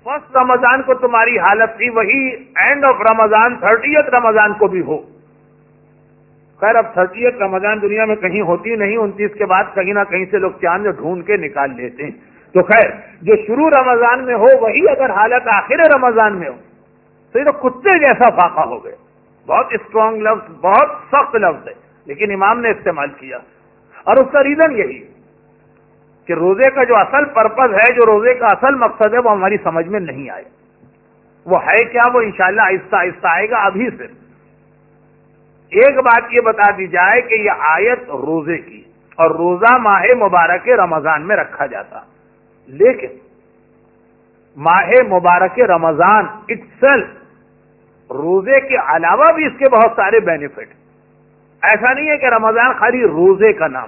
First رمضان کو تمہاری حالت تھی وہی اینڈ آف رمضان 30th رمضان کو بھی ہو. خیر اب 30th رمضان دنیا میں کہیں ہوتی نہیں، 29 کے بعد کہیں نہ کہیں سے لوگ چاند ڈھونڈ کے نکال لیتے ہیں. تو خیر جو شروع رمضان میں ہو وہی اگر حالت آخر رمضان میں ہو تو یہ تو کتے جیسا فاقہ ہو گئے. بہت اسٹرانگ لفظ، بہت سخت لفظ ہے، لیکن امام نے استعمال کیا. اور اس کا ریزن یہی کہ روزے کا جو اصل پرپز ہے، جو روزے کا اصل مقصد ہے، وہ ہماری سمجھ میں نہیں آئے. وہ ہے کیا؟ وہ انشاءاللہ آہستہ آہستہ آئے گا. ابھی صرف ایک بات یہ بتا دی جائے کہ یہ آیت روزے کی، اور روزہ ماہ مبارک رمضان میں رکھا جاتا، لیکن ماہ مبارک رمضان اٹسیلف روزے کے علاوہ بھی اس کے بہت سارے بینیفٹ. ایسا نہیں ہے کہ رمضان خالی روزے کا نام.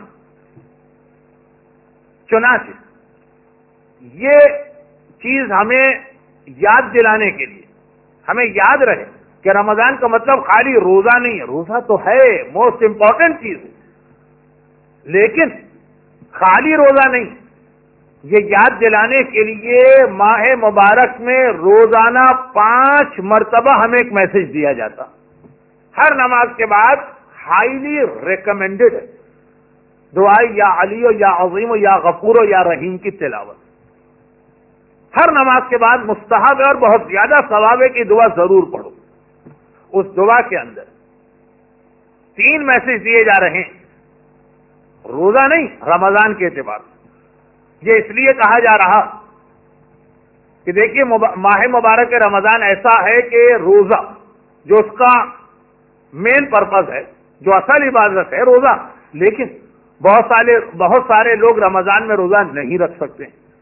چنانچہ یہ چیز ہمیں یاد دلانے کے لیے ہمیں یاد رہے کہ رمضان کا مطلب خالی روزہ نہیں ہے. روزہ تو ہے موسٹ امپورٹنٹ چیز ہے، لیکن خالی روزہ نہیں. یہ یاد دلانے کے لیے ماہ مبارک میں روزانہ 5 مرتبہ ہمیں ایک میسج دیا جاتا. ہر نماز کے بعد ہائیلی ریکمینڈڈ ہے دعائے یا علی و یا عظیم و یا غفور و یا رحیم کی تلاوت. ہر نماز کے بعد مستحب ہے اور بہت زیادہ ثواب ہے کہ دعا ضرور پڑھو. اس دعا کے اندر 3 میسج دیے جا رہے ہیں، روزہ نہیں رمضان کے اعتبار سے. یہ اس لیے کہا جا رہا کہ دیکھیے ماہ مبارک رمضان ایسا ہے کہ روزہ جو اس کا مین پرپز ہے، جو اصل عبادت ہے روزہ، لیکن بہت سارے لوگ رمضان میں روزہ نہیں رکھ سکتے.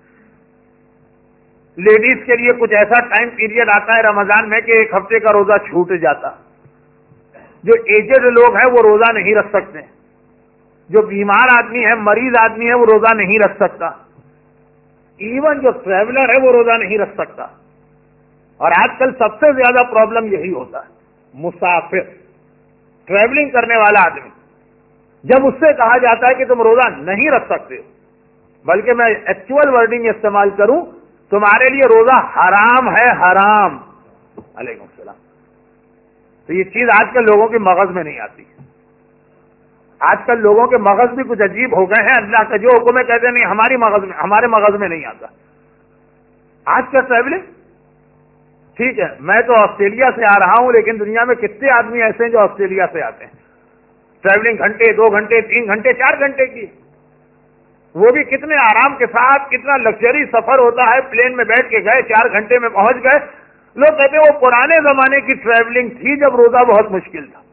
لیڈیز کے لیے کچھ ایسا ٹائم پیریڈ آتا ہے رمضان میں کہ 1 ہفتے کا روزہ چھوٹ جاتا. جو ایجڈ لوگ ہیں وہ روزہ نہیں رکھ سکتے، جو بیمار آدمی ہے، مریض آدمی ہے، وہ روزہ نہیں رکھ سکتا. ایون جو ٹریولر ہے وہ روزہ نہیں رکھ سکتا. اور آج کل سب سے زیادہ پرابلم یہی ہوتا ہے. مسافر، ٹریولنگ کرنے والا آدمی، جب اس سے کہا جاتا ہے کہ تم روزہ نہیں رکھ سکتے، بلکہ میں ایکچوئل ورڈنگ استعمال کروں، تمہارے لیے روزہ حرام ہے، حرام. علیکم السلام. تو یہ چیز آج کل لوگوں کے مغز میں نہیں آتی. آج کل لوگوں کے مغز بھی کچھ عجیب ہو گئے ہیں. اللہ کا جو حکم ہے کہتے ہیں نہیں ہمارے مغز میں نہیں آتا. آج کا ٹریولنگ ٹھیک ہے، میں تو آسٹریلیا سے آ رہا ہوں، لیکن دنیا میں کتنے آدمی ایسے ہیں جو آسٹریلیا سے آتے ہیں. ٹریولنگ گھنٹے، 2 گھنٹے، 3 گھنٹے، 4 گھنٹے کی، وہ بھی کتنے آرام کے ساتھ، کتنا لگژری سفر ہوتا ہے. پلین میں بیٹھ کے گئے، 4 گھنٹے میں پہنچ گئے. لوگ کہتے ہیں وہ پرانے زمانے کی ٹریولنگ تھی جب روزہ بہت مشکل تھا.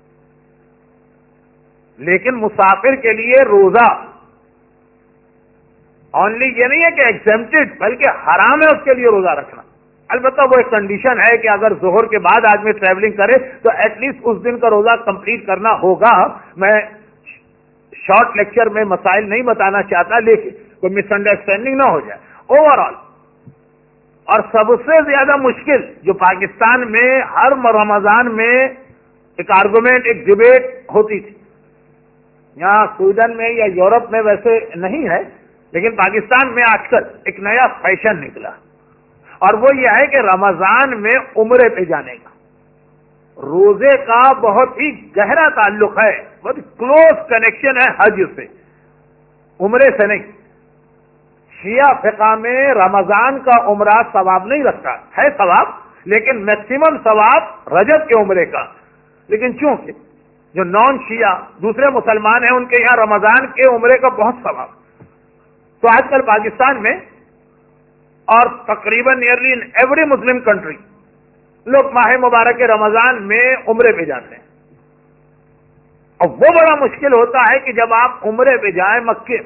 لیکن مسافر کے لیے روزہ اونلی یہ نہیں ہے کہ ایگزیمپٹڈ، بلکہ حرام ہے اس کے لیے روزہ رکھنا. البتہ وہ ایک کنڈیشن ہے کہ اگر ظہر کے بعد آدمی ٹریولنگ کرے تو ایٹ لیسٹ اس دن کا روزہ کمپلیٹ کرنا ہوگا. میں شارٹ لیکچر میں مسائل نہیں بتانا چاہتا، لیکن کوئی مس انڈرسٹینڈنگ نہ ہو جائے. اوور آل اور سب سے زیادہ مشکل جو پاکستان میں ہر رمضان میں ایک آرگومنٹ، ایک ڈبیٹ ہوتی تھی، یہاں سویڈن میں یا یورپ میں ویسے نہیں ہے، لیکن پاکستان میں آج کل ایک نیا فیشن نکلا، اور وہ یہ ہے کہ رمضان میں عمرے پہ جانے کا. روزے کا بہت ہی گہرا تعلق ہے، بہت کلوز کنیکشن ہے حج سے، عمرے سے نہیں. شیعہ فقہ میں رمضان کا عمرہ ثواب نہیں رکھتا ہے، ثواب، لیکن میکسیمم ثواب رجب کے عمرے کا. لیکن چونکہ جو نان شیعہ دوسرے مسلمان ہیں ان کے یہاں رمضان کے عمرے کا بہت ثواب، تو آج کل پاکستان میں اور تقریباً nearly in every Muslim country لوگ ماہ مبارک رمضان میں عمرے پہ جاتے ہیں. اور وہ بڑا مشکل ہوتا ہے کہ جب آپ عمرے پہ جائیں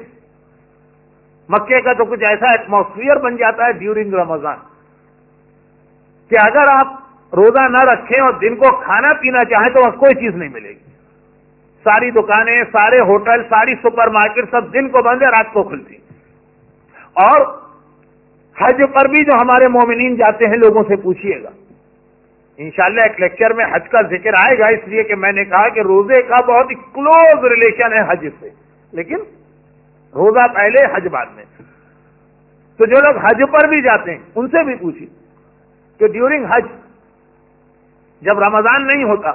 مکے کا تو کچھ ایسا ایٹماسفیئر بن جاتا ہے ڈیورنگ رمضان کہ اگر آپ روزہ نہ رکھیں اور دن کو کھانا پینا چاہیں تو وہاں کوئی چیز نہیں ملے گی. ساری دکانیں، سارے ہوٹل، ساری سپر مارکیٹ سب دن کو بند ہے، رات کو کھلتی. اور حج پر بھی جو ہمارے مومنین جاتے ہیں لوگوں سے پوچھیے گا، انشاءاللہ ایک لیکچر میں حج کا ذکر آئے گا، اس لیے کہ میں نے کہا کہ روزے کا بہت ہی کلوز ریلیشن ہے حج سے، لیکن روزہ پہلے حج بعد میں. تو جو لوگ حج پر بھی جاتے ہیں ان سے بھی پوچھیے کہ ڈیورنگ حج جب رمضان نہیں ہوتا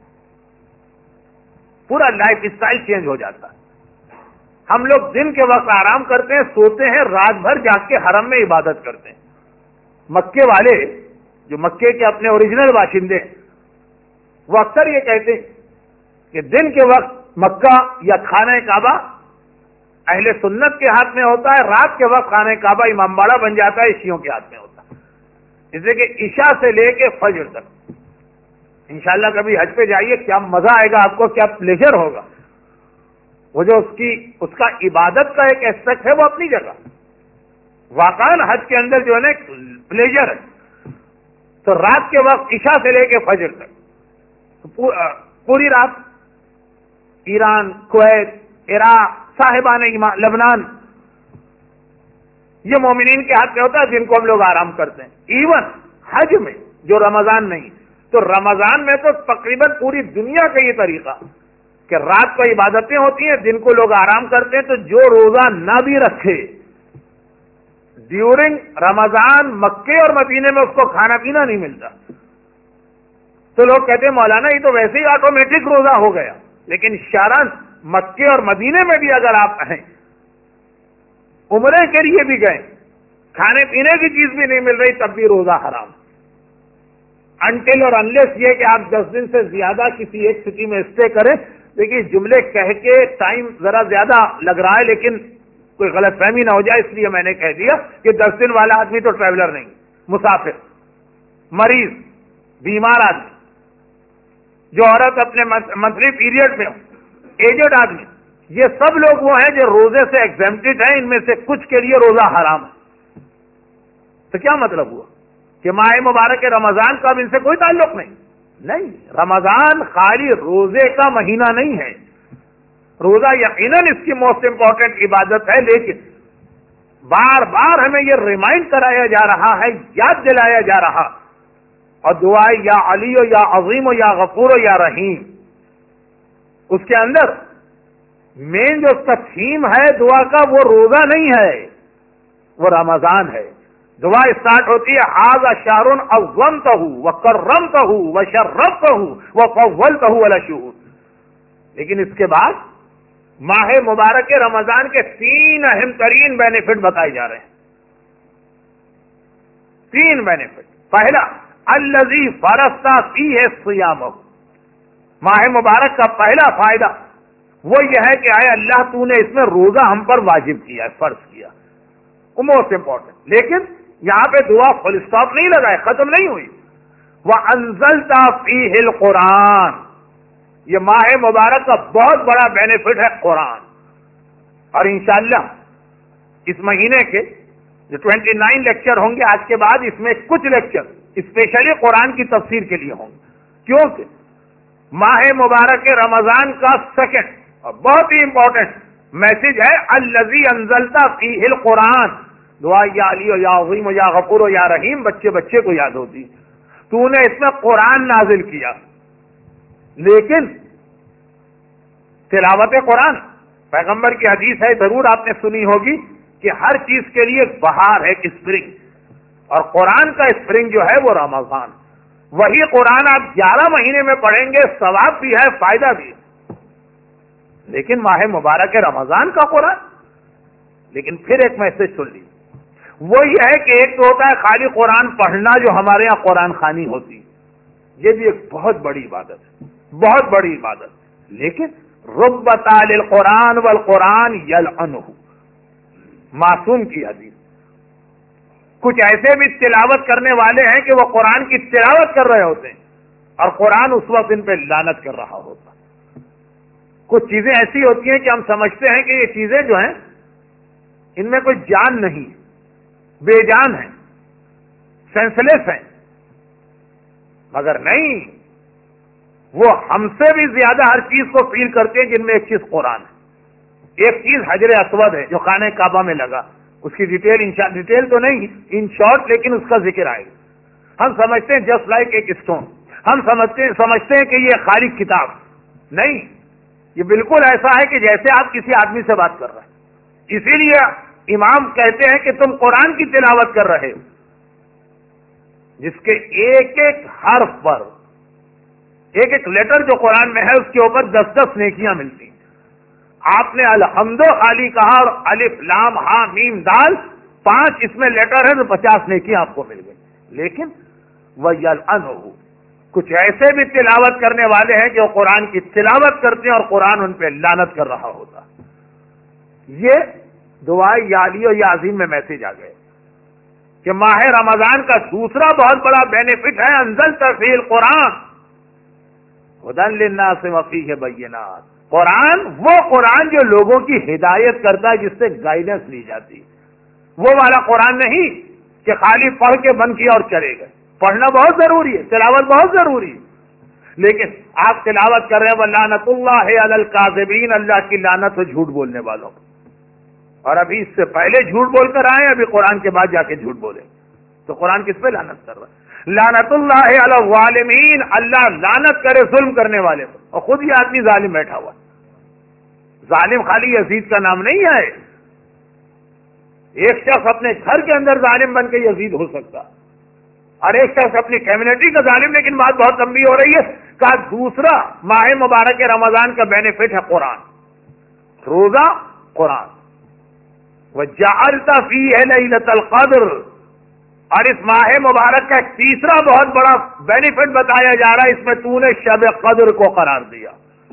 پورا لائف اسٹائل چینج ہو جاتا ہے. ہم لوگ دن کے وقت آرام کرتے ہیں, سوتے ہیں, رات بھر جاگ کے حرم میں عبادت کرتے ہیں. مکے والے جو مکے کے اپنے اوریجنل باشندے ہیں وہ اکثر یہ کہتے ہیں کہ دن کے وقت مکہ یا خانہ کعبہ اہل سنت کے ہاتھ میں ہوتا ہے, رات کے وقت خانہ کعبہ امام باڑہ بن جاتا ہے, شیعوں کے ہاتھ میں ہوتا ہے. اس لیے کہ عشاء سے لے کے فجر تک. انشاءاللہ کبھی حج پہ جائیے, کیا مزہ آئے گا آپ کو, کیا پلیجر ہوگا. وہ جو اس کا عبادت کا ایک ایسپیکٹ ہے وہ اپنی جگہ, واقعاً حج کے اندر جو ہے نا پلیجر ہے. تو رات کے وقت عشاء سے لے کے فجر تک پوری رات ایران, کویت, عراق, صاحبان لبنان, یہ مومنین کے ہاتھ میں ہوتا ہے جن کو ہم لوگ آرام کرتے ہیں. ایون حج میں جو رمضان نہیں, تو رمضان میں تو تقریباً پوری دنیا کا یہ طریقہ کہ رات کو عبادتیں ہوتی ہیں, دن کو لوگ آرام کرتے ہیں. تو جو روزہ نہ بھی رکھے ڈیورنگ رمضان مکے اور مدینے میں اس کو کھانا پینا نہیں ملتا. تو لوگ کہتے ہیں مولانا یہ تو ویسے ہی آٹومیٹک روزہ ہو گیا. لیکن شرعاً مکے اور مدینے میں بھی اگر آپ ہیں, عمرے کے لیے بھی گئے, کھانے پینے کی چیز بھی نہیں مل رہی, تب بھی روزہ حرام. انٹل اور انلیس یہ کہ آپ 10 دن سے زیادہ کسی ایک سٹی میں اسٹے کریں. دیکھیے جملے کہہ کے ٹائم ذرا زیادہ لگ رہا ہے, لیکن کوئی غلط فہمی نہ ہو جائے, اس لیے میں نے کہہ دیا کہ 10 دن والا آدمی تو ٹریولر نہیں, مسافر, مریض, بیمار آدمی, جو عورت اپنے منتھلی پیریڈ میں ہو, ایجڈ آدمی, یہ سب لوگ وہ ہیں جو روزے سے ایگزیمپٹڈ ہیں. ان میں سے کچھ کے لیے روزہ حرام ہے. تو کیا مطلب ہوا کہ ماہ مبارک رمضان کا اب ان سے کوئی تعلق نہیں. نہیں, رمضان خالی روزے کا مہینہ نہیں ہے. روزہ یقیناً اس کی موسٹ امپورٹنٹ عبادت ہے, لیکن بار بار ہمیں یہ ریمائنڈ کرایا جا رہا ہے, یاد دلایا جا رہا, اور دعائے یا علی و یا عظیم و یا غفور و یا رحیم, اس کے اندر مین جو اس کا تھیم ہے دعا کا وہ روزہ نہیں ہے, وہ رمضان ہے. دعا اسٹارٹ ہوتی ہے ھذا شہر عظمتہ وکرمتہ وشرفتہ وفضلتہ علی الشہور. لیکن اس کے بعد ماہ مبارک رمضان کے 3 اہم ترین بینیفٹ بتائے جا رہے ہیں. 3 بینیفٹ. پہلا, الذی فرض فیہ الصیام, ماہ مبارک کا پہلا فائدہ وہ یہ ہے کہ آئے اللہ تو نے اس میں روزہ ہم پر واجب کیا ہے, فرض کیا, وہ موسٹ امپورٹنٹ. لیکن یہاں پہ دعا فل اسٹاپ نہیں لگائے, ختم نہیں ہوئی. وَأَنزَلْتَ فِيهِ الْقُرْآنَ, یہ ماہ مبارک کا بہت بڑا بینیفٹ ہے قرآن. اور انشاءاللہ اس مہینے کے جو 29 لیکچر ہوں گے آج کے بعد, اس میں کچھ لیکچر اسپیشلی قرآن کی تفسیر کے لیے ہوں گے, کیونکہ ماہ مبارک رمضان کا سیکنڈ اور بہت ہی امپورٹنٹ میسج ہے الذی انزلت فیہ القرآن. دعا یا علی و یا عظیم و یا غفور و یا رحیم بچے کو یاد ہوتی, تو نے اس میں قرآن نازل کیا. لیکن تلاوت قرآن, پیغمبر کی حدیث ہے, ضرور آپ نے سنی ہوگی کہ ہر چیز کے لیے ایک بہار ہے, ایک اسپرنگ, اور قرآن کا اسپرنگ جو ہے وہ رمضان. وہی قرآن آپ 11 مہینے میں پڑھیں گے, ثواب بھی ہے, فائدہ بھی ہے. لیکن ماہ مبارک رمضان کا قرآن. لیکن پھر ایک میسج سن لیجیے, وہ یہ ہے کہ ایک تو ہوتا ہے خالی قرآن پڑھنا جو ہمارے ہاں قرآن خوانی ہوتی, یہ بھی ایک بہت بڑی عبادت ہے, بہت بڑی عبادت. لیکن رب تال القرآن والقرآن یلعنہ, معصوم کی حدیث. کچھ ایسے بھی تلاوت کرنے والے ہیں کہ وہ قرآن کی تلاوت کر رہے ہوتے ہیں اور قرآن اس وقت ان پہ لعنت کر رہا ہوتا. کچھ چیزیں ایسی ہوتی ہیں کہ ہم سمجھتے ہیں کہ یہ چیزیں جو ہیں ان میں کوئی جان نہیں, بے جان ہیں, سینسلیس ہیں, مگر نہیں, وہ ہم سے بھی زیادہ ہر چیز کو فیل کرتے ہیں جن میں ایک چیز قرآن ہے. ایک چیز حجر اسود ہے جو خانہ کعبہ میں لگا, اس کی ڈیٹیل تو نہیں, ان شارٹ, لیکن اس کا ذکر آئے گا. ہم سمجھتے ہیں جسٹ لائک ایک اسٹون, ہم سمجھتے ہیں کہ یہ خالی کتاب نہیں, یہ بالکل ایسا ہے کہ جیسے آپ کسی آدمی سے بات کر رہے ہیں. اسی لیے امام کہتے ہیں کہ تم قرآن کی تلاوت کر رہے ہو، جس کے ایک ایک حرف پر، ایک ایک لیٹر جو قرآن میں ہے اس کے اوپر 10 نیکیاں ملتی ہیں۔ آپ نے الحمد خالی کہا اور الف لام ہا میم دال 5 اس میں لیٹر ہے تو 50 نیکیاں آپ کو مل گئی۔ لیکن وَيَلْعَنُهُ، کچھ ایسے بھی تلاوت کرنے والے ہیں جو قرآن کی تلاوت کرتے ہیں اور قرآن ان پہ لعنت کر رہا ہوتا۔ یہ دعائے یا علی و یا عظیم میں میسج آ گئے کہ ماہ رمضان کا دوسرا بہت بڑا بینیفٹ ہے انزلت فیہ القرآن ھدی للناس وفیہ بینات۔ قرآن جو لوگوں کی ہدایت کرتا ہے، جس سے گائیڈنس لی جاتی، وہ والا قرآن نہیں کہ خالی پڑھ کے بند کیا اور چلے گئے۔ پڑھنا بہت ضروری ہے، تلاوت بہت ضروری ہے، لیکن آپ تلاوت کر رہے ہیں وَلَعْنَةُ اللَّهِ عَلَى الْكَاذِبِينَ، اللہ کی لعنت ہو جھوٹ بولنے والوں کو۔ اور ابھی اس سے پہلے جھوٹ بول کر آئے، ابھی قرآن کے بعد جا کے جھوٹ بولے تو قرآن کس پہ لعنت کر رہا ہے؟ لعنت اللہ علی الظالمین، اللہ لعنت کرے ظلم کرنے والے کو، اور خود یہ آدمی ظالم بیٹھا ہوا۔ ظالم خالی یزید کا نام نہیں ہے، ایک شخص اپنے گھر کے اندر ظالم بن کے یزید ہو سکتا، اور ایک شخص اپنی کمیونٹی کا ظالم۔ لیکن بات بہت لمبی ہو رہی ہے۔ کہ دوسرا ماہ مبارک رمضان کا بینیفٹ ہے قرآن، روزہ قرآن۔ وَجَعَلْتَ فِيهِ لَيْلَةَ الْقَدْرِ، اور اس ماہ مبارک کا ایک تیسرا بہت بڑا بینیفٹ بتایا جا رہا ہے، اس میں تو نے شب قدر کو قرار دیا۔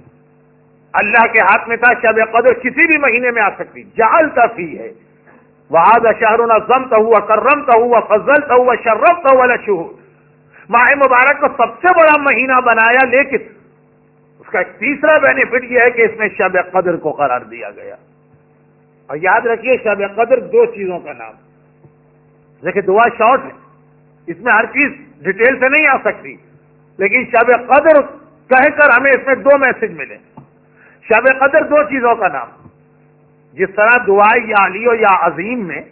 اللہ کے ہاتھ میں تھا، شب قدر کسی بھی مہینے میں آ سکتی۔ جعلت فیہ وَهَذَا شَهْرٌ نَظَّمْتَهُ وَكَرَّمْتَهُ وَفَضَّلْتَهُ وَشَرَّفْتَهُ عَلَى الشُّهُورِ، ماہ مبارک کو سب سے بڑا مہینہ بنایا، لیکن اس کا ایک تیسرا بینیفٹ یہ ہے کہ اس میں شب قدر کو قرار دیا گیا۔ اور یاد رکھیے شب قدر 2 چیزوں کا نام، دیکھیں دعا شارٹ ہے، اس میں ہر چیز ڈیٹیل سے نہیں آ سکتی، لیکن شب قدر کہہ کر ہمیں اس میں 2 میسج ملے۔ شب قدر 2 چیزوں کا نام، جس طرح دعائے یا علی و یا عظیم میں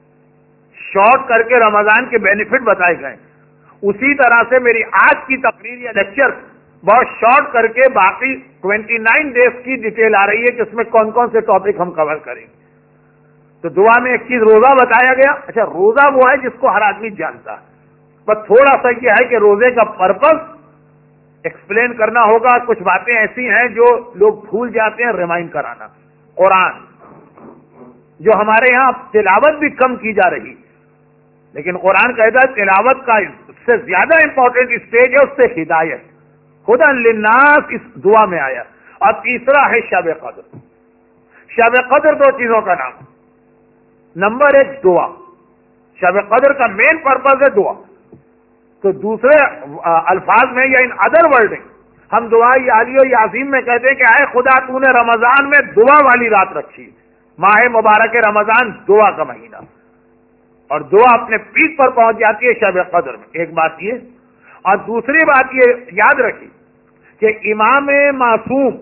شارٹ کر کے رمضان کے بینیفٹ بتائے گئے، اسی طرح سے میری آج کی تقریر یا لیکچر بہت شارٹ کر کے باقی 29 ڈیز کی ڈیٹیل آ رہی ہے کہ اس میں کون کون سے ٹاپک ہم کور کریں گے۔ تو دعا میں ایک چیز روزہ بتایا گیا۔ اچھا، روزہ وہ ہے جس کو ہر آدمی جانتا ہے، پر تھوڑا سا یہ ہے کہ روزے کا پرپز ایکسپلین کرنا ہوگا، کچھ باتیں ایسی ہیں جو لوگ بھول جاتے ہیں، ریمائنڈ کرانا۔ قرآن جو ہمارے یہاں تلاوت بھی کم کی جا رہی، لیکن قرآن کہتا ہے تلاوت کا اس سے زیادہ امپورٹنٹ اسٹیج ہے اس سے ہدایت، ھدی للناس اس دعا میں آیا۔ اور تیسرا ہے شب قدر۔ شب قدر 2 چیزوں کا نام، نمبر 1 دعا، شب قدر کا مین پرپز ہے دعا۔ تو دوسرے الفاظ میں یا ان ادر ورڈنگ ہم دعا یا علی و یا عظیم میں کہتے ہیں کہ اے خدا تو نے رمضان میں دعا والی رات رکھی، ماہ مبارک رمضان دعا کا مہینہ، اور دعا اپنے پیک پر پہنچ جاتی ہے شب قدر میں۔ ایک بات یہ، اور دوسری بات یہ یاد رکھی کہ امام معصوم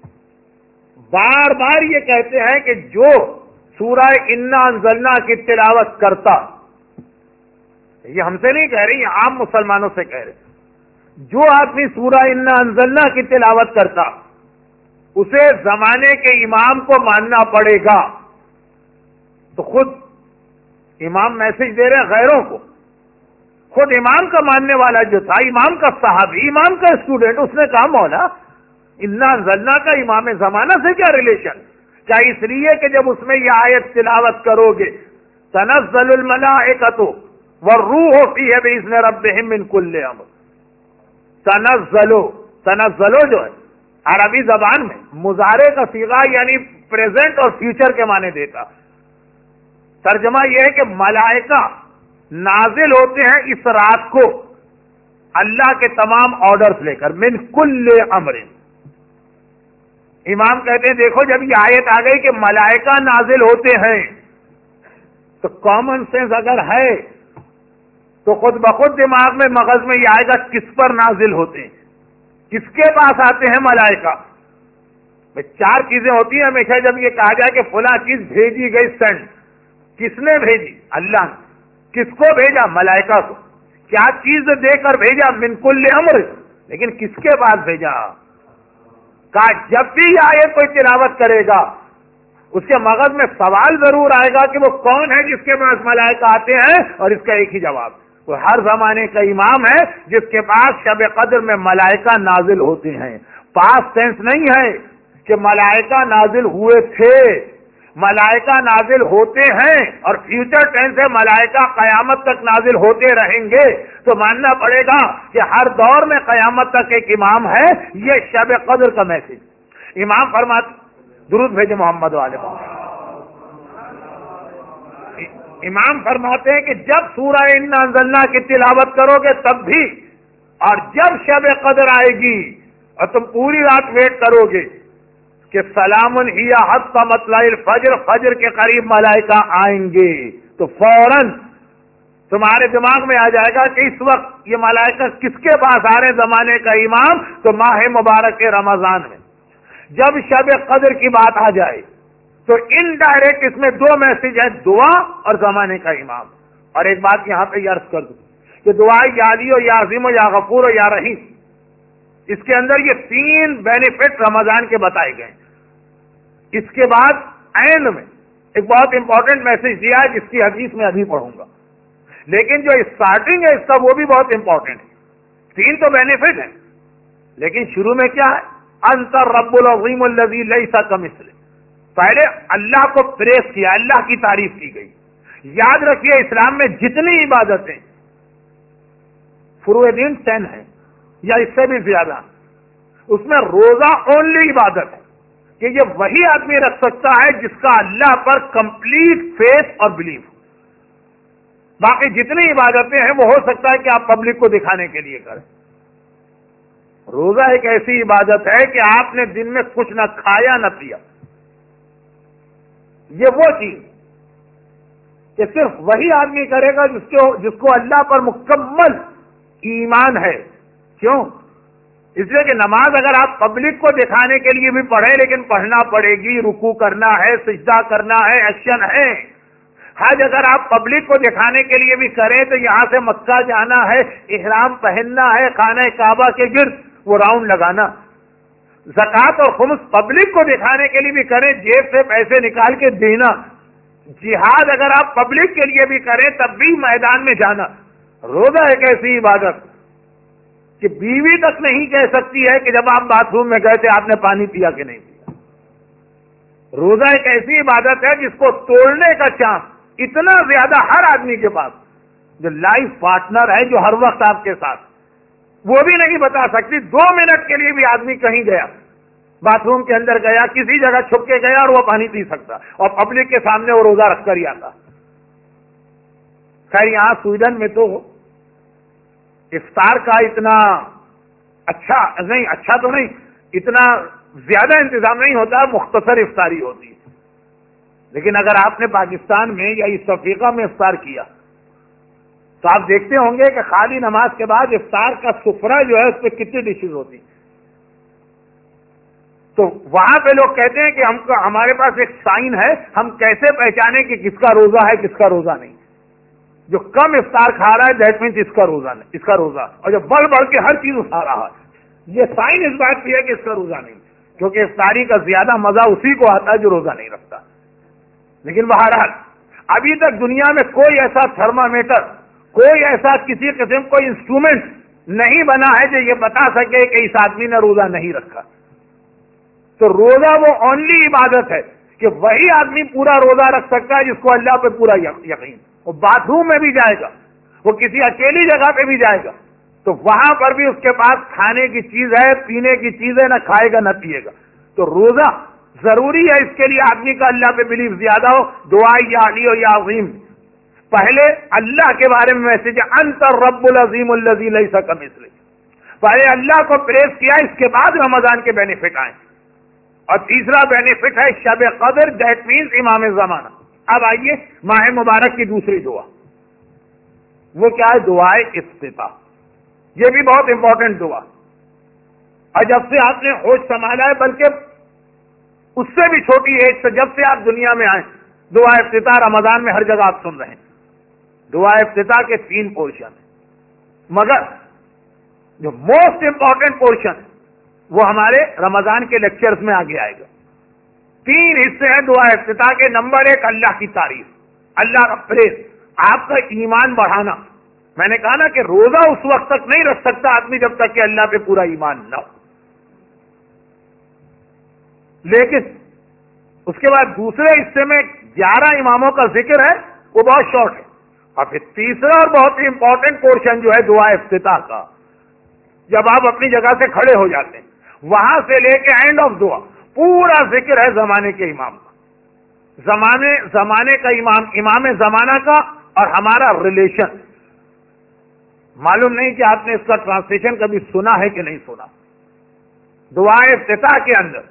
بار بار یہ کہتے ہیں کہ جو سورہ انا انزلنا کی تلاوت کرتا، یہ ہم سے نہیں کہہ رہی، یہ عام مسلمانوں سے کہہ رہے، جو آدمی سورہ انا انزلنا کی تلاوت کرتا اسے زمانے کے امام کو ماننا پڑے گا۔ تو خود امام میسج دے رہے غیروں کو، خود امام کا ماننے والا جو تھا، امام کا صحابی، امام کا اسٹوڈنٹ، اس نے کہا مولا انا انزلنا کا امام زمانہ سے کیا ریلیشن؟ کیا اس لیے کہ جب اس میں یہ آیت تلاوت کرو گے تنزل الملائکۃ والروح فیہ باذن ربہم من کل امر، تنزلو جو ہے عربی زبان میں مضارع کا صیغہ یعنی پریزنٹ اور فیوچر کے معنی دیتا، ترجمہ یہ ہے کہ ملائکہ نازل ہوتے ہیں اس رات کو اللہ کے تمام آرڈرز لے کر، من کل امر۔ امام کہتے ہیں دیکھو جب یہ آیت آ گئی کہ ملائکہ نازل ہوتے ہیں تو کامن سینس اگر ہے تو خود بخود دماغ میں مغز میں یہ آئے گا کس پر نازل ہوتے ہیں، کس کے پاس آتے ہیں ملائکہ۔ 4 چیزیں ہوتی ہیں ہمیشہ جب یہ کہا جائے کہ فلاں چیز بھیجی گئی، سینڈ، کس نے بھیجی؟ اللہ نے۔ کس کو بھیجا؟ ملائکہ کو۔ کیا چیز دے کر بھیجا؟ من کل امر، لیکن کس کے پاس بھیجا؟ کہا جب بھی یہ آیت کوئی تلاوت کرے گا اس کے مغز میں سوال ضرور آئے گا کہ وہ کون ہے جس کے پاس ملائکہ آتے ہیں، اور اس کا ایک ہی جواب، وہ ہر زمانے کا امام ہے جس کے پاس شب قدر میں ملائکہ نازل ہوتے ہیں۔ پاسٹ ٹینس نہیں ہے کہ ملائکہ نازل ہوئے تھے، ملائکہ نازل ہوتے ہیں، اور فیوچر ٹینس ہے ملائکہ قیامت تک نازل ہوتے رہیں گے۔ تو ماننا پڑے گا کہ ہر دور میں قیامت تک ایک امام ہے۔ یہ شب قدر کا میسج امام فرماتے، درود بھیجے محمد والے محمد۔ امام فرماتے ہیں کہ جب سورہ انا انزلنا کی تلاوت کرو گے تب بھی، اور جب شب قدر آئے گی اور تم پوری رات ویٹ کرو گے کہ سلام ہی حتی مطلع الفجر، فجر کے قریب ملائکہ آئیں گے، تو فوراً تمہارے دماغ میں آ جائے گا کہ اس وقت یہ ملائکہ کس کے پاس آ رہے ہیں، زمانے کا امام۔ تو ماہ مبارک رمضان میں جب شب قدر کی بات آ جائے تو انڈائریکٹ اس میں دو میسج ہے، دعا اور زمانے کا امام۔ اور ایک بات یہاں پہ عرض کر دوں کہ دعا یا علی ہو یا عظیم ہو یا غفور ہو یا رحیم، اس کے اندر یہ تین بینیفٹ رمضان کے بتائے گئے۔ اس کے بعد اینڈ میں ایک بہت امپورٹنٹ میسج دیا ہے جس کی حدیث میں ابھی پڑھوں گا، لیکن جو اسٹارٹنگ ہے اس کا وہ بھی بہت امپورٹنٹ ہے۔ تین تو بینیفٹ ہیں، لیکن شروع میں کیا ہے؟ انت رب العظیم الذی لیس کمثلہ۔ پہلے اللہ کو پریس کیا، اللہ کی تعریف کی گئی۔ یاد رکھیے اسلام میں جتنی عبادتیں فروع دین 10 ہیں یا اس سے بھی زیادہ، اس میں روزہ اونلی عبادت ہے کہ یہ وہی آدمی رکھ سکتا ہے جس کا اللہ پر کمپلیٹ فیتھ اور بلیف۔ باقی جتنی عبادتیں ہیں وہ ہو سکتا ہے کہ آپ پبلک کو دکھانے کے لیے کریں۔ روزہ ایک ایسی عبادت ہے کہ آپ نے دن میں کچھ نہ کھایا نہ پیا، یہ وہ چیز کہ صرف وہی آدمی کرے گا جس کو اللہ پر مکمل ایمان ہے۔ کیوں؟ اس لیے کہ نماز اگر آپ پبلک کو دکھانے کے لیے بھی پڑھیں، لیکن پڑھنا پڑے گی، رکوع کرنا ہے، سجدہ کرنا ہے، ایکشن ہے۔ حج اگر آپ پبلک کو دکھانے کے لیے بھی کریں تو یہاں سے مکہ جانا ہے، احرام پہننا ہے، خانہ کعبہ کے گرد وہ راؤنڈ لگانا۔ زکوٰۃ اور خمس پبلک کو دکھانے کے لیے بھی کریں، جیب سے پیسے نکال کے دینا۔ جہاد اگر آپ پبلک کے لیے بھی کریں تب بھی میدان میں جانا۔ روزہ ایک ایسی عبادت کہ بیوی تک نہیں کہہ سکتی ہے کہ جب آپ باتھ روم میں گئے تھے آپ نے پانی پیا کہ نہیں پیا۔ روزہ ایک ایسی عبادت ہے جس کو توڑنے کا چانس اتنا زیادہ ہر آدمی کے پاس، جو لائف پارٹنر ہے، جو ہر وقت آپ کے ساتھ، وہ بھی نہیں بتا سکتی۔ 2 منٹ کے لیے بھی آدمی کہیں گیا، باتھ روم کے اندر گیا، کسی جگہ چھپ کے گیا اور وہ پانی پی سکتا، اور پبلک کے سامنے وہ روزہ رکھ کر ہی آتا۔ خیر یہاں سویڈن میں تو افطار کا اتنا اچھا تو نہیں، اتنا زیادہ انتظام نہیں ہوتا، مختصر افطاری ہوتی ہے۔ لیکن اگر آپ نے پاکستان میں یا ایسٹ افریقہ میں افطار کیا تو آپ دیکھتے ہوں گے کہ خالی نماز کے بعد افطار کا سفرہ جو ہے اس پہ کتنی ڈشز ہوتی ہیں۔ تو وہاں پہ لوگ کہتے ہیں کہ ہمارے پاس ایک سائن ہے، ہم کیسے پہچانے کہ کس کا روزہ ہے کس کا روزہ نہیں۔ جو کم افطار کھا رہا ہے دیٹ مینس اس کا روزہ نہیں، اس کا روزہ، اور جو بڑھ بڑھ کے ہر چیز اٹھا رہا ہے یہ سائن اس بات کی ہے کہ اس کا روزہ نہیں، کیونکہ افطاری کا زیادہ مزہ اسی کو آتا ہے جو روزہ نہیں رکھتا۔ لیکن بہرحال ابھی تک دنیا میں کوئی ایسا تھرمامیٹر، کوئی ایسا کسی قسم کوئی انسٹرومنٹ نہیں بنا ہے جو یہ بتا سکے کہ اس آدمی نے روزہ نہیں رکھا۔ تو روزہ وہ اونلی عبادت ہے کہ وہی آدمی پورا روزہ رکھ سکتا ہے جس کو اللہ پہ پورا یقین۔ وہ باتھ روم میں بھی جائے گا، وہ کسی اکیلی جگہ پہ بھی جائے گا تو وہاں پر بھی اس کے پاس کھانے کی چیز ہے، پینے کی چیز ہے، نہ کھائے گا نہ پیے گا۔ تو روزہ ضروری ہے اس کے لیے آدمی کا اللہ پہ بلیف زیادہ ہو۔ دعا یا علی ہو یا عظیم، پہلے اللہ کے بارے میں میسج ہے انت الرب العظیم الذی لیس کمثلہ۔ پہلے اللہ کو پریز کیا، اس کے بعد رمضان کے بینیفٹ آئیں۔ اور تیسرا بینیفٹ ہے شب قدر، دیٹ مینز امام زمانہ۔ اب آئیے ماہ مبارک کی دوسری دعا، وہ کیا ہے؟ دعائے افتتاح۔ یہ بھی بہت امپورٹنٹ دعا، اور جب سے آپ نے ہوش سنبھالا ہے، بلکہ اس سے بھی چھوٹی ایج سے، جب سے آپ دنیا میں آئے، دعا افتتاح رمضان میں ہر جگہ آپ سن رہے ہیں۔ دعا افتتاح کے 3 پورشن ہیں، مگر جو موسٹ امپورٹنٹ پورشن وہ ہمارے رمضان کے لیکچرز میں آگے آئے گا۔ 3 حصے ہیں دعا افتتاح کے. نمبر 1 اللہ کی تعریف, اللہ کا پریز, آپ کا ایمان بڑھانا. میں نے کہا نا کہ روزہ اس وقت تک نہیں رکھ سکتا آدمی جب تک کہ اللہ پہ پورا ایمان نہ ہو. لیکن اس کے بعد دوسرے حصے میں 11 اماموں کا ذکر ہے, وہ بہت شارٹ ہے. اور پھر تیسرا اور بہت ہی امپورٹنٹ پورشن جو ہے دعا افتتاح کا, جب آپ اپنی جگہ سے کھڑے ہو جاتے ہیں, وہاں سے لے کے اینڈ آف دعا پورا ذکر ہے زمانے کے امام کا. زمانے کا امام زمانہ کا اور ہمارا ریلیشن. معلوم نہیں کہ آپ نے اس کا ٹرانسلیشن کبھی سنا ہے کہ نہیں سنا. دعا افتتاح کے اندر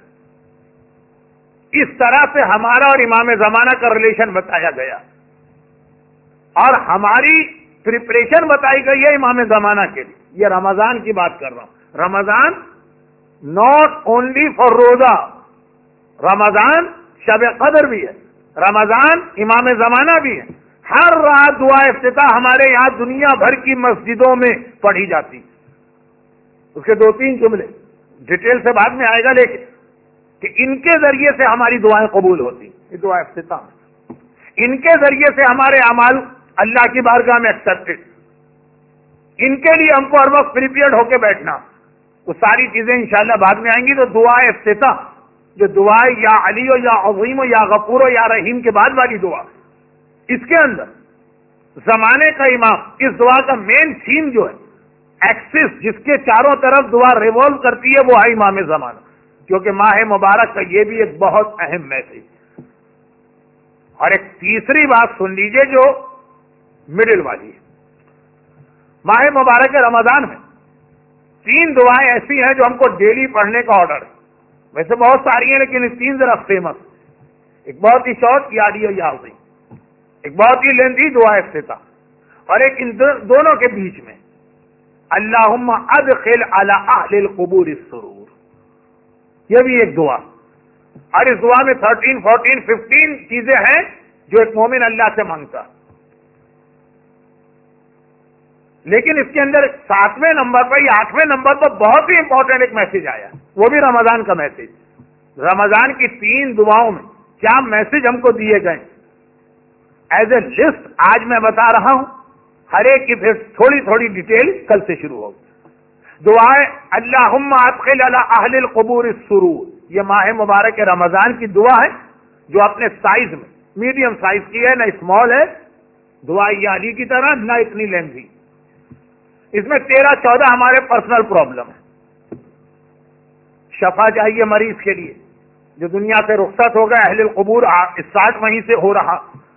اس طرح سے ہمارا اور امام زمانہ کا ریلیشن بتایا گیا, اور ہماری پریپریشن بتائی گئی ہے امام زمانہ کے لیے. یہ رمضان کی بات کر رہا ہوں. رمضان ناٹ اونلی فار روزہ, رمضان شب قدر بھی ہے, رمضان امام زمانہ بھی ہے. ہر رات دعا افتتاح ہمارے یہاں دنیا بھر کی مسجدوں میں پڑھی جاتی. اس کے 2-3 جملے ڈیٹیل سے بعد میں آئے گا, لیکن کہ ان کے ذریعے سے ہماری دعائیں قبول ہوتی. یہ دعا افتتاح, ان کے ذریعے سے ہمارے اعمال اللہ کی بارگاہ میں ایکسپٹڈ. ان کے لیے ہم کو ہر وقت پریپیئرڈ ہو کے بیٹھنا. وہ ساری چیزیں انشاءاللہ بعد میں آئیں گی. تو دعا افتتاح, جو دعا یا علی ہو یا عظیم ہو یا غفور ہو یا رحیم کے بعد والی دعا, اس کے اندر زمانے کا امام, اس دعا کا مین تھیم جو ہے, ایکسس جس کے چاروں طرف دعا ریوالو کرتی ہے, وہ ہے امام زمانہ. کیونکہ ماہ مبارک کا یہ بھی ایک بہت اہم میسج. اور ایک تیسری بات سن لیجئے جو مڈل والی ہے. ماہ مبارک رمضان میں 3 دعائیں ایسی ہیں جو ہم کو ڈیلی پڑھنے کا آرڈر ہے. ویسے بہت ساری ہیں, لیکن یہ 3 ذرا فیمس. ایک بہت ہی شارٹ یا علی یا عظیم, ایک بہت ہی لیندی دعا افتتاح, اور ایک ان دونوں کے بیچ میں اللہم ادخل علی اہل القبور السرور. یہ بھی ایک دعا, اور اس دعا میں 13, 14, 15 چیزیں ہیں جو ایک مومن اللہ سے مانگتا. لیکن اس کے اندر 7ویں نمبر پر یا 8ویں نمبر پر بہت ہی امپورٹنٹ ایک میسج آیا, وہ بھی رمضان کا میسج. رمضان کی 3 دعاؤں میں کیا میسج ہم کو دیے گئے ایز اے لسٹ آج میں بتا رہا ہوں. ہر ایک کی پھر تھوڑی تھوڑی ڈیٹیل کل سے شروع ہوگی. دعائیں اللہم ادخل علی اہل القبور السرور, یہ ماہ مبارک رمضان کی دعا ہے جو اپنے سائز میں میڈیم سائز کی ہے, نہ اسمال ہے دعا یا علی کی طرح, نہ اتنی لینتھی. اس میں 13-14 ہمارے پرسنل پرابلم ہے. شفا چاہیے مریض کے لیے جو دنیا سے رخصت ہو گئے, اہل القبور اسٹارٹ وہیں سے ہو رہا.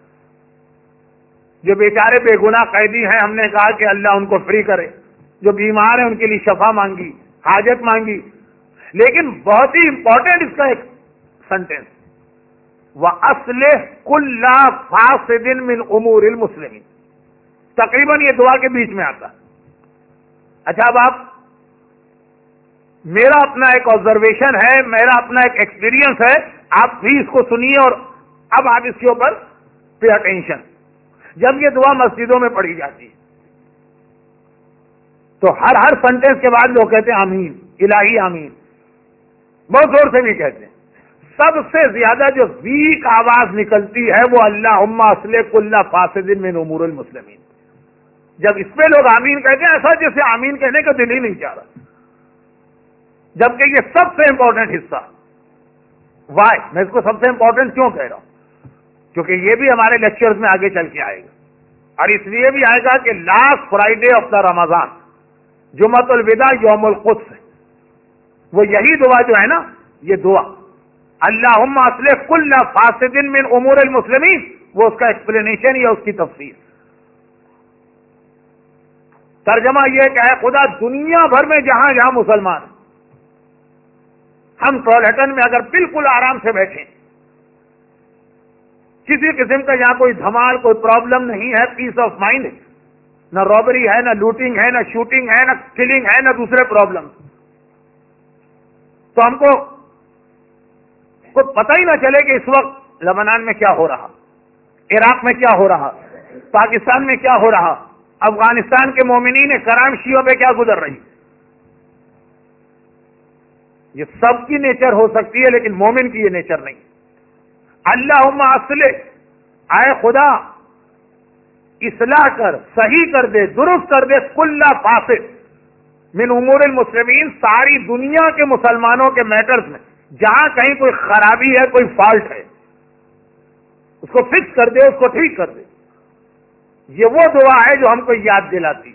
جو بیچارے بے گناہ قیدی ہیں, ہم نے کہا کہ اللہ ان کو فری کرے. جو بیمار ہیں ان کے لیے شفا مانگی, حاجت مانگی. لیکن بہت ہی امپورٹنٹ اس کا ایک سنٹینس, وَأَصْلِحْ كُلَّ فَاسِدٍ مِّنْ أُمُورِ الْمُسْلِمِينَ. تقریباً یہ دعا کے بیچ میں آتا. اچھا, اب آپ, میرا اپنا ایک آبزرویشن ہے, میرا اپنا ایک ایکسپیرینس ہے, آپ بھی اس کو سنیے اور اب آپ اس کے اوپر پے اٹینشن. جب یہ دعا مسجدوں میں پڑھی جاتی ہے تو ہر سنٹینس کے بعد لوگ کہتے ہیں آمین, الہی آمین, بہت زور سے بھی کہتے ہیں. سب سے زیادہ جو ویک آواز نکلتی ہے وہ اللہم اصلح کل فاسد من امور المسلمین. جب اس پہ لوگ آمین کہتے ہیں ایسا جیسے آمین کہنے کا دل ہی نہیں چاہ رہا, جبکہ یہ سب سے امپورٹنٹ حصہ. وائی میں اس کو سب سے امپورٹنٹ کیوں کہہ رہا ہوں, کیونکہ یہ بھی ہمارے لیکچرز میں آگے چل کے آئے گا, اور اس لیے بھی آئے گا کہ last Friday of the Ramzan, جمعۃ الوداع, یوم القدس, وہ یہی دعا جو ہے نا, یہ دعا اللہم اصلح کل فاسد من امور المسلمین, وہ اس کا ایکسپلینیشن یا اس کی تفسیر. ترجمہ یہ کہ ہے خدا دنیا بھر میں جہاں جہاں مسلمان ہیں, ہم ٹرولہٹن میں اگر بالکل آرام سے بیٹھیں, کسی قسم کا یہاں کوئی دھمال, کوئی پرابلم نہیں ہے, پیس آف مائنڈ ہے, نہ رابری ہے, نہ لوٹنگ ہے, نہ شوٹنگ ہے, نہ کلنگ ہے, نہ دوسرے پرابلم, تو ہم کو پتہ ہی نہ چلے کہ اس وقت لبنان میں کیا ہو رہا, عراق میں کیا ہو رہا, پاکستان میں کیا ہو رہا, افغانستان کے مومنین کرام شیعوں پہ کیا گزر رہی. یہ سب کی نیچر ہو سکتی ہے لیکن مومن کی یہ نیچر نہیں. اللہم اصلح، اے خدا اصلاح کر، صحیح کر دے، درست کر دے، کل فاسد من امور المسلمین، ساری دنیا کے مسلمانوں کے میٹرز میں جہاں کہیں کوئی خرابی ہے، کوئی فالٹ ہے، اس کو فکس کر دے، اس کو ٹھیک کر دے۔ یہ وہ دعا ہے جو ہم کو یاد دلاتی